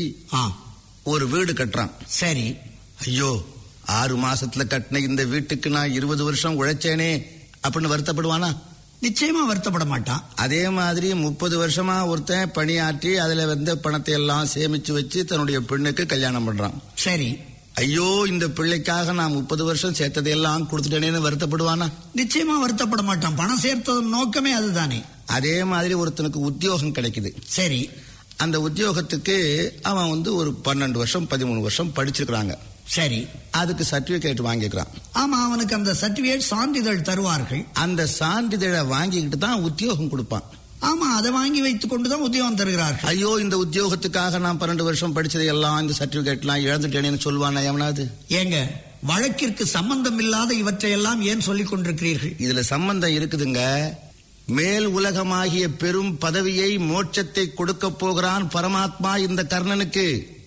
S6: ஒரு வீடு கட்டுறான்.
S3: சரி.
S6: ஐயோ, 6 மாசத்துல கட்டின இந்த வீட்டுக்கு நான் 20 வருஷம் உழைச்சேனே அப்படின்னு வருத்தப்படுவானா?
S3: நிச்சயமா வருத்தப்பட மாட்டான்.
S6: அதே மாதிரி 30 வருஷமா ஒருத்தன் பணியாற்றி அதுல வந்த பணத்தை எல்லாம் சேமிச்சு வச்சு தன்னுடைய பெண்ணுக்கு கல்யாணம் பண்றான்.
S3: சரி.
S6: ஐயோ, இந்த பிள்ளைக்காக நான் 30 வருஷம் சேர்த்ததையெல்லாம் கொடுத்துட்டேனேன்னு வருத்தப்படுவானா?
S3: நிச்சயமா வருத்தப்பட மாட்டான். பணம் சேர்த்ததன் நோக்கமே அதுதானே.
S6: அதே மாதிரி ஒருத்தனுக்கு உத்தியோகம் கிடைக்குது.
S3: சரி.
S6: அந்த உத்தியோகத்துக்கு அவன் ஒரு 12 வருஷம் 13 வருஷம் படிச்சிருக்கிறாங்க.
S3: சரி.
S6: அதுக்கு சர்டிபிகேட் வாங்கிக்கிறான்.
S3: ஆமா, அவனுக்கு அந்த சர்டிபிகேட் சான்றிதழ் தருவார்கள்.
S6: அந்த சான்றிதழை வாங்கிக்கிட்டு தான் உத்தியோகம் கொடுப்பான்.
S3: ஆமா, அதை வாங்கி வைத்துக் கொண்டுதான் உத்தியோகம் தருகிறார்கள்.
S6: ஐயோ, இந்த உத்தியோகத்துக்காக நான் 12 வருஷம் படிச்சதை எல்லாம் இந்த சர்டிபிகேட் எல்லாம் இழந்துட்டேன்னு சொல்லுவானா எவனாவது?
S3: ஏங்க, வழக்கிற்கு சம்பந்தம் இல்லாத இவற்றையெல்லாம் ஏன் சொல்லிக் கொண்டிருக்கிறீர்கள்?
S6: இதுல சம்பந்தம் இருக்குதுங்க. மேல் உலகமாகிய பெரும் பதவியை, மோட்சத்தை கொடுக்க போகிறான் பரமாத்மா இந்த கர்ணனுக்கு.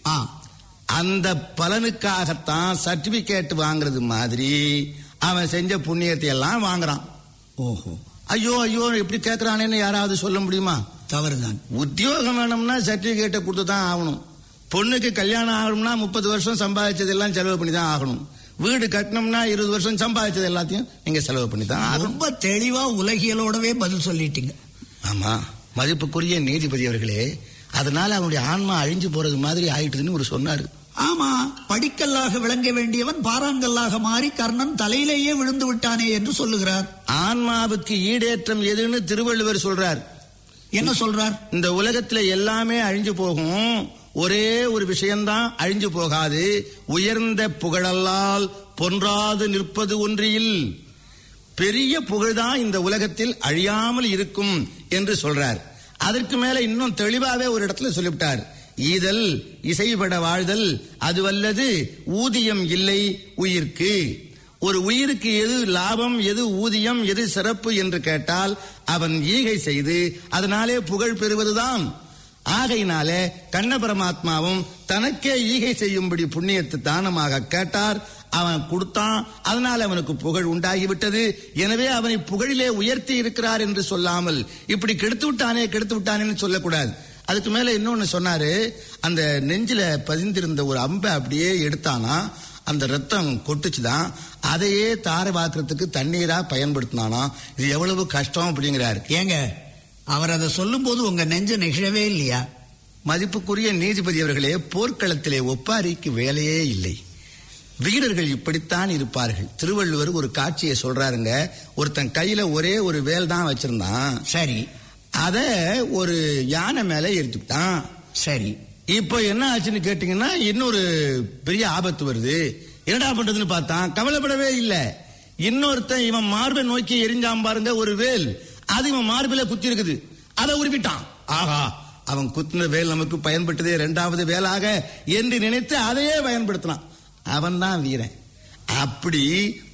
S6: அந்த பலனுக்காகத்தான் சர்டிபிகேட் வாங்குறது மாதிரி அவன் செஞ்ச புண்ணியத்தை எல்லாம் வாங்குறான்.
S3: ஓஹோ.
S6: ஐயோ ஐயோ, எப்படி கேட்கிறானேன்னு யாராவது சொல்ல முடியுமா?
S3: தவறுதான்.
S6: உத்தியோகம் வேணும்னா சர்டிபிகேட்டை கொடுத்து தான் ஆகணும். பொண்ணுக்கு கல்யாணம் ஆகணும்னா 30 வருஷம் சம்பாதிச்சதெல்லாம் செலவு பண்ணி தான் ஆகணும். வீடு கட்டணும்னா 20 வருஷம் சம்பாதிச்சது எல்லாத்தையும் நீங்க செலவு பண்ணி தான் ஆகணும்.
S3: ரொம்ப தெளிவா உலகியலோடவே பதில் சொல்லிட்டீங்க.
S6: ஆமா, மதிப்புக்குரிய நீதிபதி அவர்களே, அதனால அவனுடைய ஆன்மா அழிஞ்சு போறது மாதிரி ஆயிட்டுதுன்னு ஒரு சொன்னாரு.
S3: ஆமா, படிக்கல்லாக விளங்க வேண்டியவன் பாறாங்கல்லாக மாறி கர்ணன் தலையிலேயே விழுந்து விட்டானே என்று சொல்லுகிறார்.
S6: ஆன்மாவுக்கு ஈடேற்றம் எதுன்னு திருவள்ளுவர் சொல்றார்.
S3: என்ன சொல்றார்?
S6: இந்த உலகத்துல எல்லாமே அழிஞ்சு போகும், ஒரே ஒரு விஷயம்தான் அழிஞ்சு போகாது. உயர்ந்த புகழல்லால் பொன்றாது நிற்பது ஒன்றில். பெரிய புகழ்தான் இந்த உலகத்தில் அழியாமல் இருக்கும் என்று சொல்றார். அதற்கு மேல இன்னும் தெளிவாவே ஒரு இடத்துல சொல்லிவிட்டார். ஈதல் இசைபட வாழ்தல் அதுவல்லது ஊதியம் இல்லை உயிர்க்கு. ஒரு உயிருக்கு எது லாபம், எது ஊதியம், எது சிறப்பு என்று கேட்டால் அவன் ஈகை செய்து அதனாலே புகழ் பெறுவதுதான். ஆகையினாலே கண்ண பரமாத்மாவும் தனக்கே ஈகை செய்யும்படி புண்ணியத்தை தானமாக கேட்டார். அவன் கொடுத்தான், அதனால் அவனுக்கு புகழ் உண்டாகிவிட்டது. எனவே அவனை புகழிலே உயர்த்தி இருக்கிறார் என்று சொல்லாமல் இப்படி கெடுத்து விட்டானேன்னு சொல்லக்கூடாது. அதுக்கு மேல இன்னொன்னு சொன்னாரு. அந்த நெஞ்சில பதிந்திருந்த ஒரு அம்பை அப்படியே எடுத்தானா, அந்த ரத்தம் கொட்டுச்சுதான். அதையே தாரை வாக்குறதுக்கு தண்ணீரா பயன்படுத்தினானா. இது எவ்வளவு கஷ்டம் அப்படிங்கிறாரு.
S3: ஏங்க, அவர் அதை சொல்லும் போது உங்க நெஞ்சு நெகிழவே இல்லையா?
S6: மதிப்புக்குரிய நீதிபதி அவர்களே, போர்க்களத்திலே ஒப்பாரிக்கு வேலையே இல்லை. வீரர்கள் இப்படித்தான் இருப்பார்கள். திருவள்ளுவர் ஒரு காட்சியை சொல்றாருங்க. ஒருத்தன் கையில ஒரே ஒரு வேல் தான் வச்சிருந்தான்.
S3: சரி.
S6: அத ஒரு யானை மேல எடுத்துக்கிட்டான்.
S3: சரி.
S6: இப்ப என்ன ஆச்சுன்னு கேட்டீங்கன்னா, இன்னொரு பெரிய ஆபத்து வருது. என்னடா பண்றதுன்னு பார்த்தான். கவலைப்படவே இல்லை. இன்னொருத்தன் இவன் மார்பை நோக்கி எரிஞ்சான் பாருங்க ஒரு வேல். அது இவன் மார்பில குத்தி இருக்குது. அதை உருவிட்டான். ஆஹா, அவன் குத்தின வேல் நமக்கு பயன்பட்டதே 2வது வேலாக என்று நினைத்து அதையே பயன்படுத்தினான். அவன் தான் வீரன். அப்படி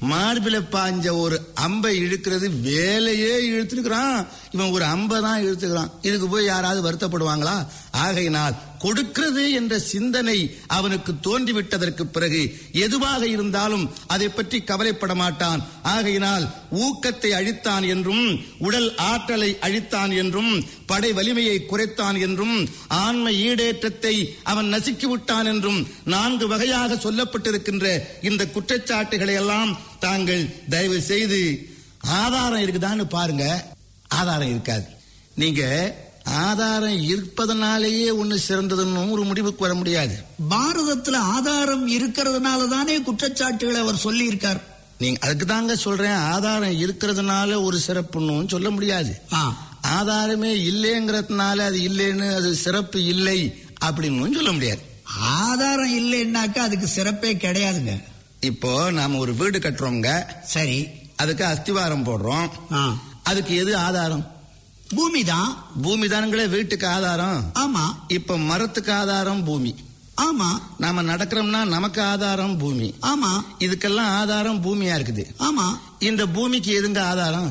S6: மார்பில பாஞ்ச ஒரு அம்பை இழுக்கிறது வேலையே இழுத்துக்கிறான், இவன் ஒரு அம்பை தான் இழுத்துக்கிறான். இதுக்கு போய் யாராவது வருத்தப்படுவாங்களா? ஆகையினால் கொடுக்கிறது என்ற சிந்தனை அவனுக்கு தோன்றிவிட்டதற்கு பிறகு எதுவாக இருந்தாலும் அதை பற்றி கவலைப்பட மாட்டான். ஆகையினால் ஊக்கத்தை அழித்தான் என்றும், உடல் ஆற்றலை அழித்தான் என்றும், படை வலிமையை குறைத்தான் என்றும், ஆன்ம ஈடேற்றத்தை அவன் நசுக்கிவிட்டான் என்றும் 4 வகையாக சொல்லப்பட்டிருக்கின்ற இந்த குற்றச்சாட்டுகளை எல்லாம் தாங்கள் தயவு செய்து ஆதாரம் இருக்குதான்னு பாருங்க. ஆதாரம் இருக்காது. நீங்க ஆதாரம் இருப்பதனாலேயே ஒண்ணு சிறந்ததுன்னு ஒரு முடிவுக்கு வர முடியாது.
S3: பாரதத்துல ஆதாரம் இருக்கிறதுனால தானே குற்றச்சாட்டுகளை அவர் சொல்லி இருக்கார்.
S6: நீங்க அதுக்கு தாங்க சொல்றேன், ஆதாரம் இருக்கிறதுனால ஒரு சிறப்புன்னு சொல்ல முடியாது. ஆதாரமே இல்லைங்கிறதுனால அது இல்லைன்னு அது சிறப்பு இல்லை அப்படின்னு சொல்ல முடியாது.
S3: ஆதாரம் இல்லைன்னாக்கா அதுக்கு சிறப்பே கிடையாதுங்க.
S6: இப்போ நாம ஒரு வீடு கட்டுறோம்ங்க,
S3: சரி,
S6: அதுக்கு அஸ்திவாரம் போடுறோம். அதுக்கு எது ஆதாரம்?
S3: பூமி தான்.
S6: பூமி தானுங்களே வீட்டுக்கு ஆதாரம்.
S3: ஆமா.
S6: இப்ப மரத்துக்கு ஆதாரம் பூமி.
S3: ஆமா.
S6: நாம நடக்கிறோம்னா நமக்கு ஆதாரம் பூமி.
S3: ஆமா.
S6: இதுக்கெல்லாம் ஆதாரம் பூமியா இருக்குது.
S3: ஆமா. இந்த
S6: பூமிக்கு எதுங்க ஆதாரம்?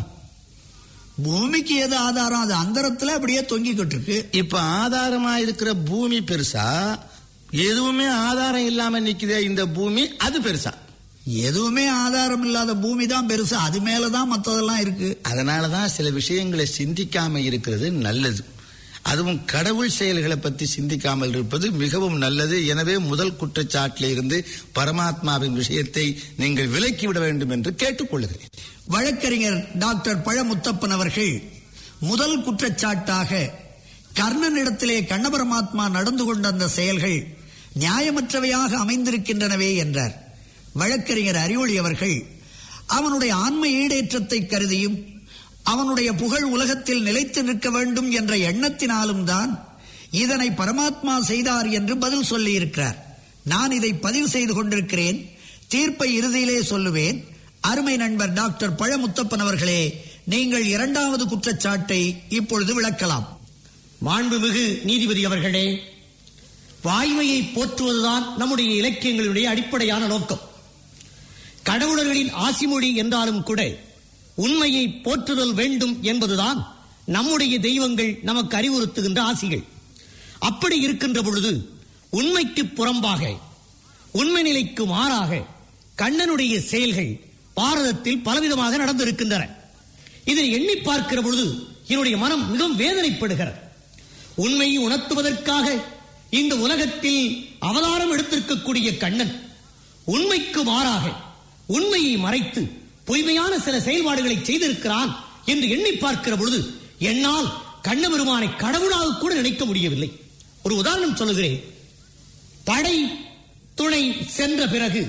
S3: பூமிக்கு எது ஆதாரம்? அது அந்தரத்துல அப்படியே தொங்கிக்கிட்டு இருக்கு.
S6: இப்ப ஆதாரமா இருக்கிற பூமி பெருசா, எதுவுமே ஆதாரம் இல்லாம நிக்குதே இந்த பூமி அது பெருசா?
S3: எதுவுமே ஆதாரம் இல்லாத பூமி தான் பெருசு, அது மேலதான் மற்றதெல்லாம் இருக்கு.
S6: அதனாலதான் சில விஷயங்களை சிந்திக்காம இருக்கிறது நல்லது. அதுவும் கடவுள் செயல்களை பற்றி சிந்திக்காமல் இருப்பது மிகவும் நல்லது. எனவே முதல் குற்றச்சாட்டில் இருந்து பரமாத்மாவின் விஷயத்தை நீங்கள் விலக்கிவிட வேண்டும் என்று கேட்டுக்கொள்கிறேன்.
S3: வழக்கறிஞர் டாக்டர் பழ முத்தப்பன் அவர்கள் முதல் குற்றச்சாட்டாக கர்ணனிடத்திலே கண்ணபரமாத்மா நடந்து கொண்ட அந்த செயல்கள் நியாயமற்றவையாக அமைந்திருக்கின்றனவே என்றார். வழக்கறிஞர் அறிவொளி அவர்கள் அவனுடைய ஆன்ம ஈடேற்றத்தை கருதியும் அவனுடைய புகழ் உலகத்தில் நிலைத்து நிற்க வேண்டும் என்ற எண்ணத்தினாலும் தான் இதனை பரமாத்மா செய்தார் என்று பதில் சொல்லி இருக்கிறார். நான் இதை பதிவு செய்து கொண்டிருக்கிறேன், தீர்ப்பை இறுதியிலே சொல்லுவேன். அருமை நண்பர் டாக்டர் பழ முத்தப்பன் அவர்களே, நீங்கள் 2வது குற்றச்சாட்டை இப்பொழுது விளக்கலாம்.
S5: மாண்புமிகு நீதிபதி அவர்களே, வாய்மையை போற்றுவதுதான் நம்முடைய இலக்கியங்களுடைய அடிப்படையான நோக்கம். கடவுளர்களின் ஆசிமொழி என்றாலும் கூட உண்மையை போற்றுதல் வேண்டும் என்பதுதான் நம்முடைய தெய்வங்கள் நமக்கு அறிவுறுத்துகின்ற ஆசிகள். அப்படி இருக்கின்ற பொழுது உண்மைக்கு புறம்பாக, உண்மை நிலைக்கு மாறாக கண்ணனுடைய செயல்கள் பாரதத்தில் பலவிதமாக நடந்திருக்கின்றன. இதை எண்ணி பார்க்கிற பொழுது என்னுடைய மனம் மிகவும் வேதனைப்படுகிறது. உண்மையை உணர்த்துவதற்காக இந்த உலகத்தில் அவதாரம் எடுத்திருக்கக்கூடிய கண்ணன் உண்மைக்கு மாறாக உண்மையை மறைத்து பொய்மையான சில செயல்பாடுகளை செய்திருக்கிறான் என்று எண்ணி பார்க்கிற பொழுது என்னால் கண்ணபெருமானை கடவுளாக கூட நினைக்க முடியவில்லை. ஒரு உதாரணம் சொல்லுகிறேன். படை துணை சென்ற பிறகு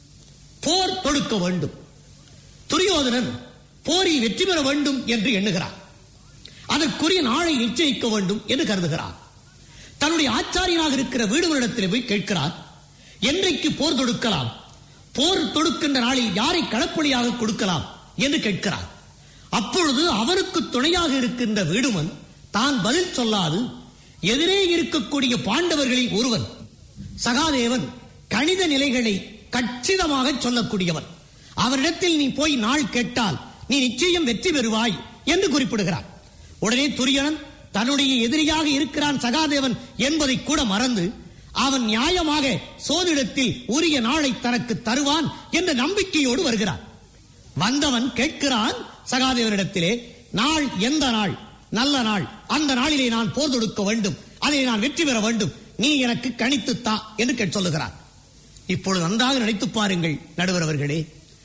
S5: போர் தொடுக்க வேண்டும். துரியோதனன் போரில் வெற்றி பெற வேண்டும் என்று எண்ணுகிறார். அதற்குரிய நாளை நிச்சயிக்க வேண்டும் என்று கருதுகிறார். தன்னுடைய ஆச்சாரியனாக இருக்கிற வீடுகளிடத்தில் போய் கேட்கிறார், என்றைக்கு போர் தொடுக்கலாம், போர் தொடுக்கின்ற நாளில் யாரை களப்பலியாக கொடுக்கலாம் என்று கேட்கிறார். அப்பொழுது அவருக்கு துணையாக இருக்கின்ற வீடுமன் தான் பதில் சொல்லாது எதிரே இருக்கக்கூடிய பாண்டவர்களில் ஒருவன் சகாதேவன் கணித நிலைகளை கச்சிதமாக சொல்லக்கூடியவன், அவரிடத்தில் நீ போய் நாள் கேட்டால் நீ நிச்சயம் வெற்றி பெறுவாய் என்று குறிப்பிடுகிறார். உடனே துரியனன் தன்னுடைய எதிரியாக இருக்கிறான் சகாதேவன் என்பதை கூட மறந்து அவன் நியாயமாக சோதிடத்தில் உரிய நாளை தனக்கு தருவான் என்ற நம்பிக்கையோடு வருகிறான். வந்தவன் கேட்கிறான் சகாதேவனிடத்திலே, நாள் எந்த நாள் நல்ல நாள், அந்த நாளிலே நான் போர் தொடுக்க வேண்டும், அதை நான் வெற்றி பெற வேண்டும், நீ எனக்கு கணித்துத்தா என்று சொல்லுகிறான். இப்பொழுது நன்றாக நினைத்து பாருங்கள் நடுவர் அவர்களே,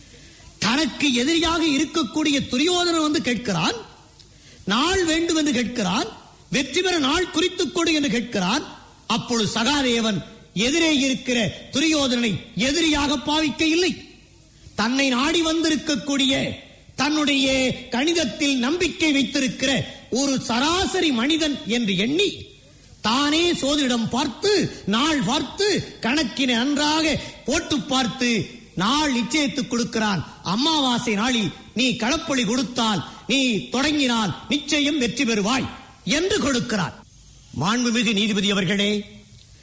S5: தனக்கு எதிரியாக இருக்கக்கூடிய துரியோதனன் வந்து கேட்கிறான், நாள் வேண்டும் என்று கேட்கிறான், வெற்றி பெற நாள் குறித்துக் கொடு என்று கேட்கிறான். அப்பொழுது சகாதேவன் எதிரே இருக்கிற துரியோதனனை எதிரியாக பாவிக்க இல்லை. தன்னை நாடி வந்திருக்கக்கூடிய தன்னுடைய கணிதத்தில் நம்பிக்கை வைத்திருக்கிற ஒரு சராசரி மனிதன் என்று எண்ணி தானே சோதிடம் பார்த்து நாள் பார்த்து கணக்கினை நன்றாக போட்டு பார்த்து நாள் நிச்சயித்துக் கொடுக்கிறான். அமாவாசை நாளில் நீ களப்பொலி கொடுத்தால், நீ தொடங்கினால் நிச்சயம் வெற்றி பெறுவாய் என்று கொடுக்கிறார். மாண்புமிகு நீதிபதி அவர்களே,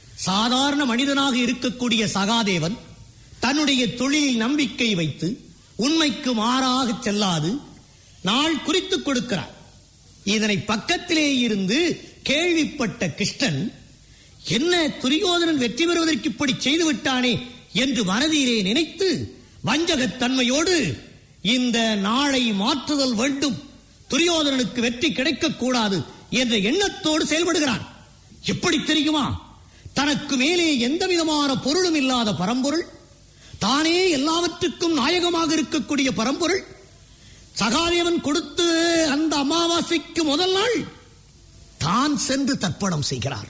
S5: சாதாரண மனிதனாக இருக்கக்கூடிய சகாதேவன் தன்னுடைய தொழிலில் நம்பிக்கை வைத்து உண்மைக்கு மாறாக செல்லாது நாள் குறித்துக் கொடுக்கிறார். இதனை பக்கத்திலே இருந்து கேள்விப்பட்ட கிருஷ்ணன், என்ன துரியோதனன் வெற்றி பெறுவதற்கு இப்படி செய்து விட்டானே என்று மனதிலே நினைத்து வஞ்சகத்தன்மையோடு இந்த நாளை மாற்றுதல் வேண்டும், துரியோதனனுக்கு வெற்றி கிடைக்கக்கூடாது என்ற எண்ணத்தோடு செயல்படுகிறான். எப்படி தெரியுமா? தனக்கு மேலே எந்த விதமான பொருளும் இல்லாத பரம்பொருள், தானே எல்லாவற்றுக்கும் நாயகமாக இருக்கக்கூடிய பரம்பொருள், சகாதேவன் கொடுத்து அந்த அமாவாசைக்கு முதல் நாள் தான் சென்று தர்ப்பணம் செய்கிறார்.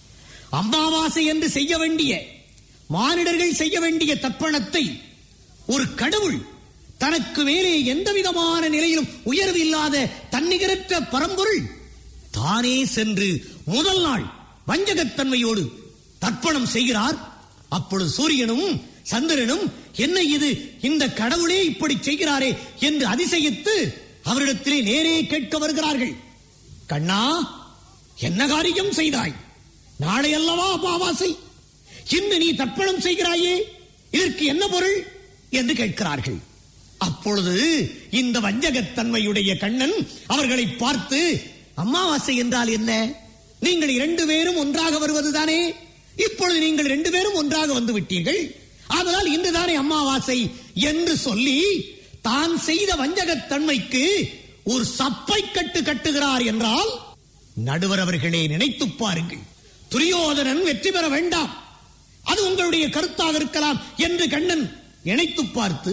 S5: அமாவாசை என்று செய்ய வேண்டிய, மானிடர்கள் செய்ய வேண்டிய தர்ப்பணத்தை ஒரு கடவுள், தனக்கு மேலே எந்த விதமான நிலையிலும் உயர்வு இல்லாத தன்னிகரற்ற பரம்பொருள் தானே சென்று முதல் நாள் வஞ்சகத்தன்மையோடு தர்ப்பணம் செய்கிறார். அப்பொழுது சூரியனும் சந்திரனும் என்ன இது, இந்த கடவுளே இப்படி செய்கிறாரே என்று அதிசயித்து அவரிடத்திலே நேரே கேட்க வருகிறார்கள். கண்ணா, என்ன காரியம் செய்தாய்? நாளை அல்லவா அமாவாசை, இன்று நீ தர்ப்பணம் செய்கிறாயே, இதற்கு என்ன பொருள் என்று கேட்கிறார்கள். அப்பொழுது இந்த வஞ்சகத்தன்மையுடைய கண்ணன் அவர்களை பார்த்து, அமாவாசை என்றால் என்ன? நீங்கள் 2 பேரும் ஒன்றாக வருவதுதானே, இப்பொழுது நீங்கள் 2 பேரும் ஒன்றாக வந்து விட்டீர்கள், அதனால் இன்றுதானே அமாவாசை என்று சொல்லி தான் செய்த வஞ்சகத்தன்மைக்கு ஒரு சப்பை கட்டு கட்டுகிறார் என்றால், நடுவர் அவர்களே நினைத்து பாருங்கள். துரியோதனன் வெற்றி பெற வேண்டாம், அது உங்களுடைய கருத்தாக இருக்கலாம் என்று கண்ணன் நினைத்து பார்த்து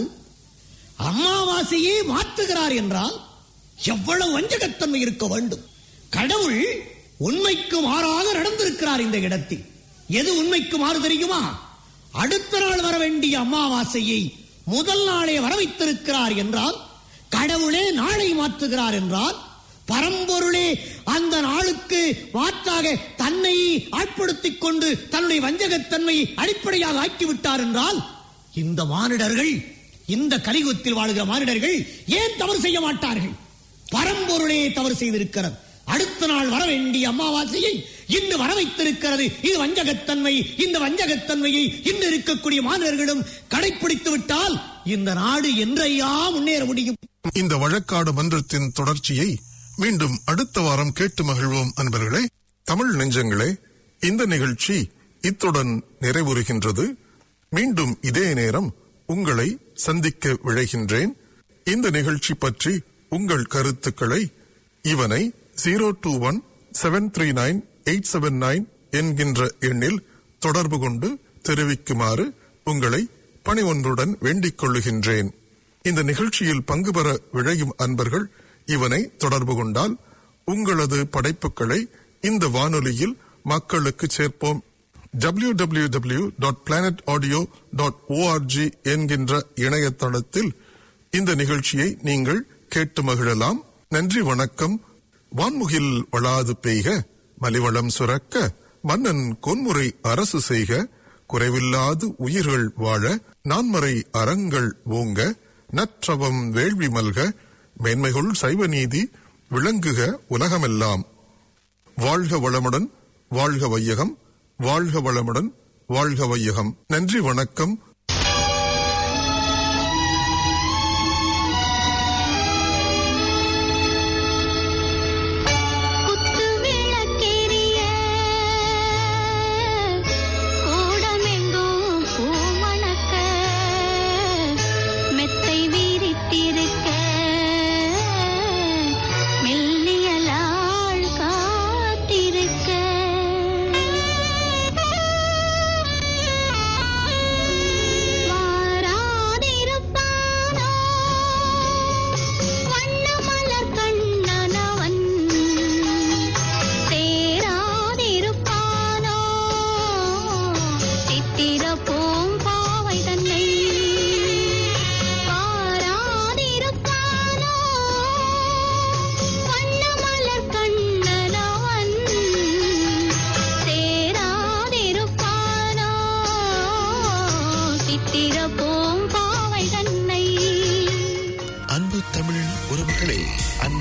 S5: அமாவாசையே மாற்றுகிறார் என்றால் எவ்வளவு வஞ்சகத்தன்மை இருக்க வேண்டும். கடவுள் உண்மைக்கு மாறாக நடந்திருக்கிறார் இந்த இடத்தில். எது உண்மைக்கு மாறு தெரியுமா? அடுத்த நாள் வர வேண்டிய அமாவாசையை முதல் நாளே வர வைத்திருக்கிறார் என்றால், கடவுளே நாளை மாற்றுகிறார் என்றால், பரம்பொருளே அந்த நாளுக்கு மாற்றாக தன்னை ஆட்படுத்திக் கொண்டு தன்னுடைய வஞ்சகத்தன்மையை அடிப்படையாக ஆக்கிவிட்டார் என்றால், இந்த மானிடர்கள், இந்த கலியுகத்தில் வாழ்கிற மானிடர்கள் ஏன் தவறு செய்ய மாட்டார்கள்? பரம்பொருளே தவறு செய்திருக்கிறது. அடுத்த நாள் வர வேண்டிய அமாவாசையை இன்று வர வைத்திருக்கிறது. இது வஞ்சகத்தன்மை. இந்த வஞ்சகத்தன்மையை இன்று இருக்கக்கூடிய மாணவர்களும் கடைபிடித்து விட்டால் இந்த நாடு என்றையா முன்னேற முடியும்?
S2: இந்த வழக்காடு மன்றத்தின் தொடர்ச்சியை மீண்டும் அடுத்த வாரம் கேட்டு மகிழ்வோம். அன்பர்களே, தமிழ் நெஞ்சங்களே, இந்த நிகழ்ச்சி இத்துடன் நிறைவுறுகின்றது. மீண்டும் இதே நேரம் உங்களை சந்திக்க விழைகின்றேன். இந்த நிகழ்ச்சி பற்றி உங்கள் கருத்துக்களை இவனை 021-739-879 என்கின்ற எண்ணில் தொடர்பு கொண்டு தெரிவிக்குமாறு உங்களை பணிவொன்றுடன் வேண்டிக் கொள்ளுகின்றேன். இந்த நிகழ்ச்சியில் பங்கு பெற விழையும் அன்பர்கள் இவனை தொடர்பு கொண்டால் உங்களது படைப்புகளை இந்த வானொலியில் மக்களுக்கு சேர்ப்போம். www.planetaudio.org என்கின்ற இணையதளத்தில் இந்த நிகழ்ச்சியை நீங்கள் கேட்டு மகிழலாம். நன்றி, வணக்கம். வான்முகில் வளாது பெய்க, மலிவளம் சுரக்க, மன்னன் கொன்முறை அரசு செய்க, குறைவில்லாது உயிர்கள் வாழ, நான்மறை அறங்கள் ஓங்க, நற்றவம் வேள்வி மல்க, மேன்மைகள் சைவ நீதி விளங்குக உலகமெல்லாம். வாழ்க வளமுடன், வாழ்க வையகம், வாழ்க வளமுடன், வாழ்க வையகம். நன்றி, வணக்கம்.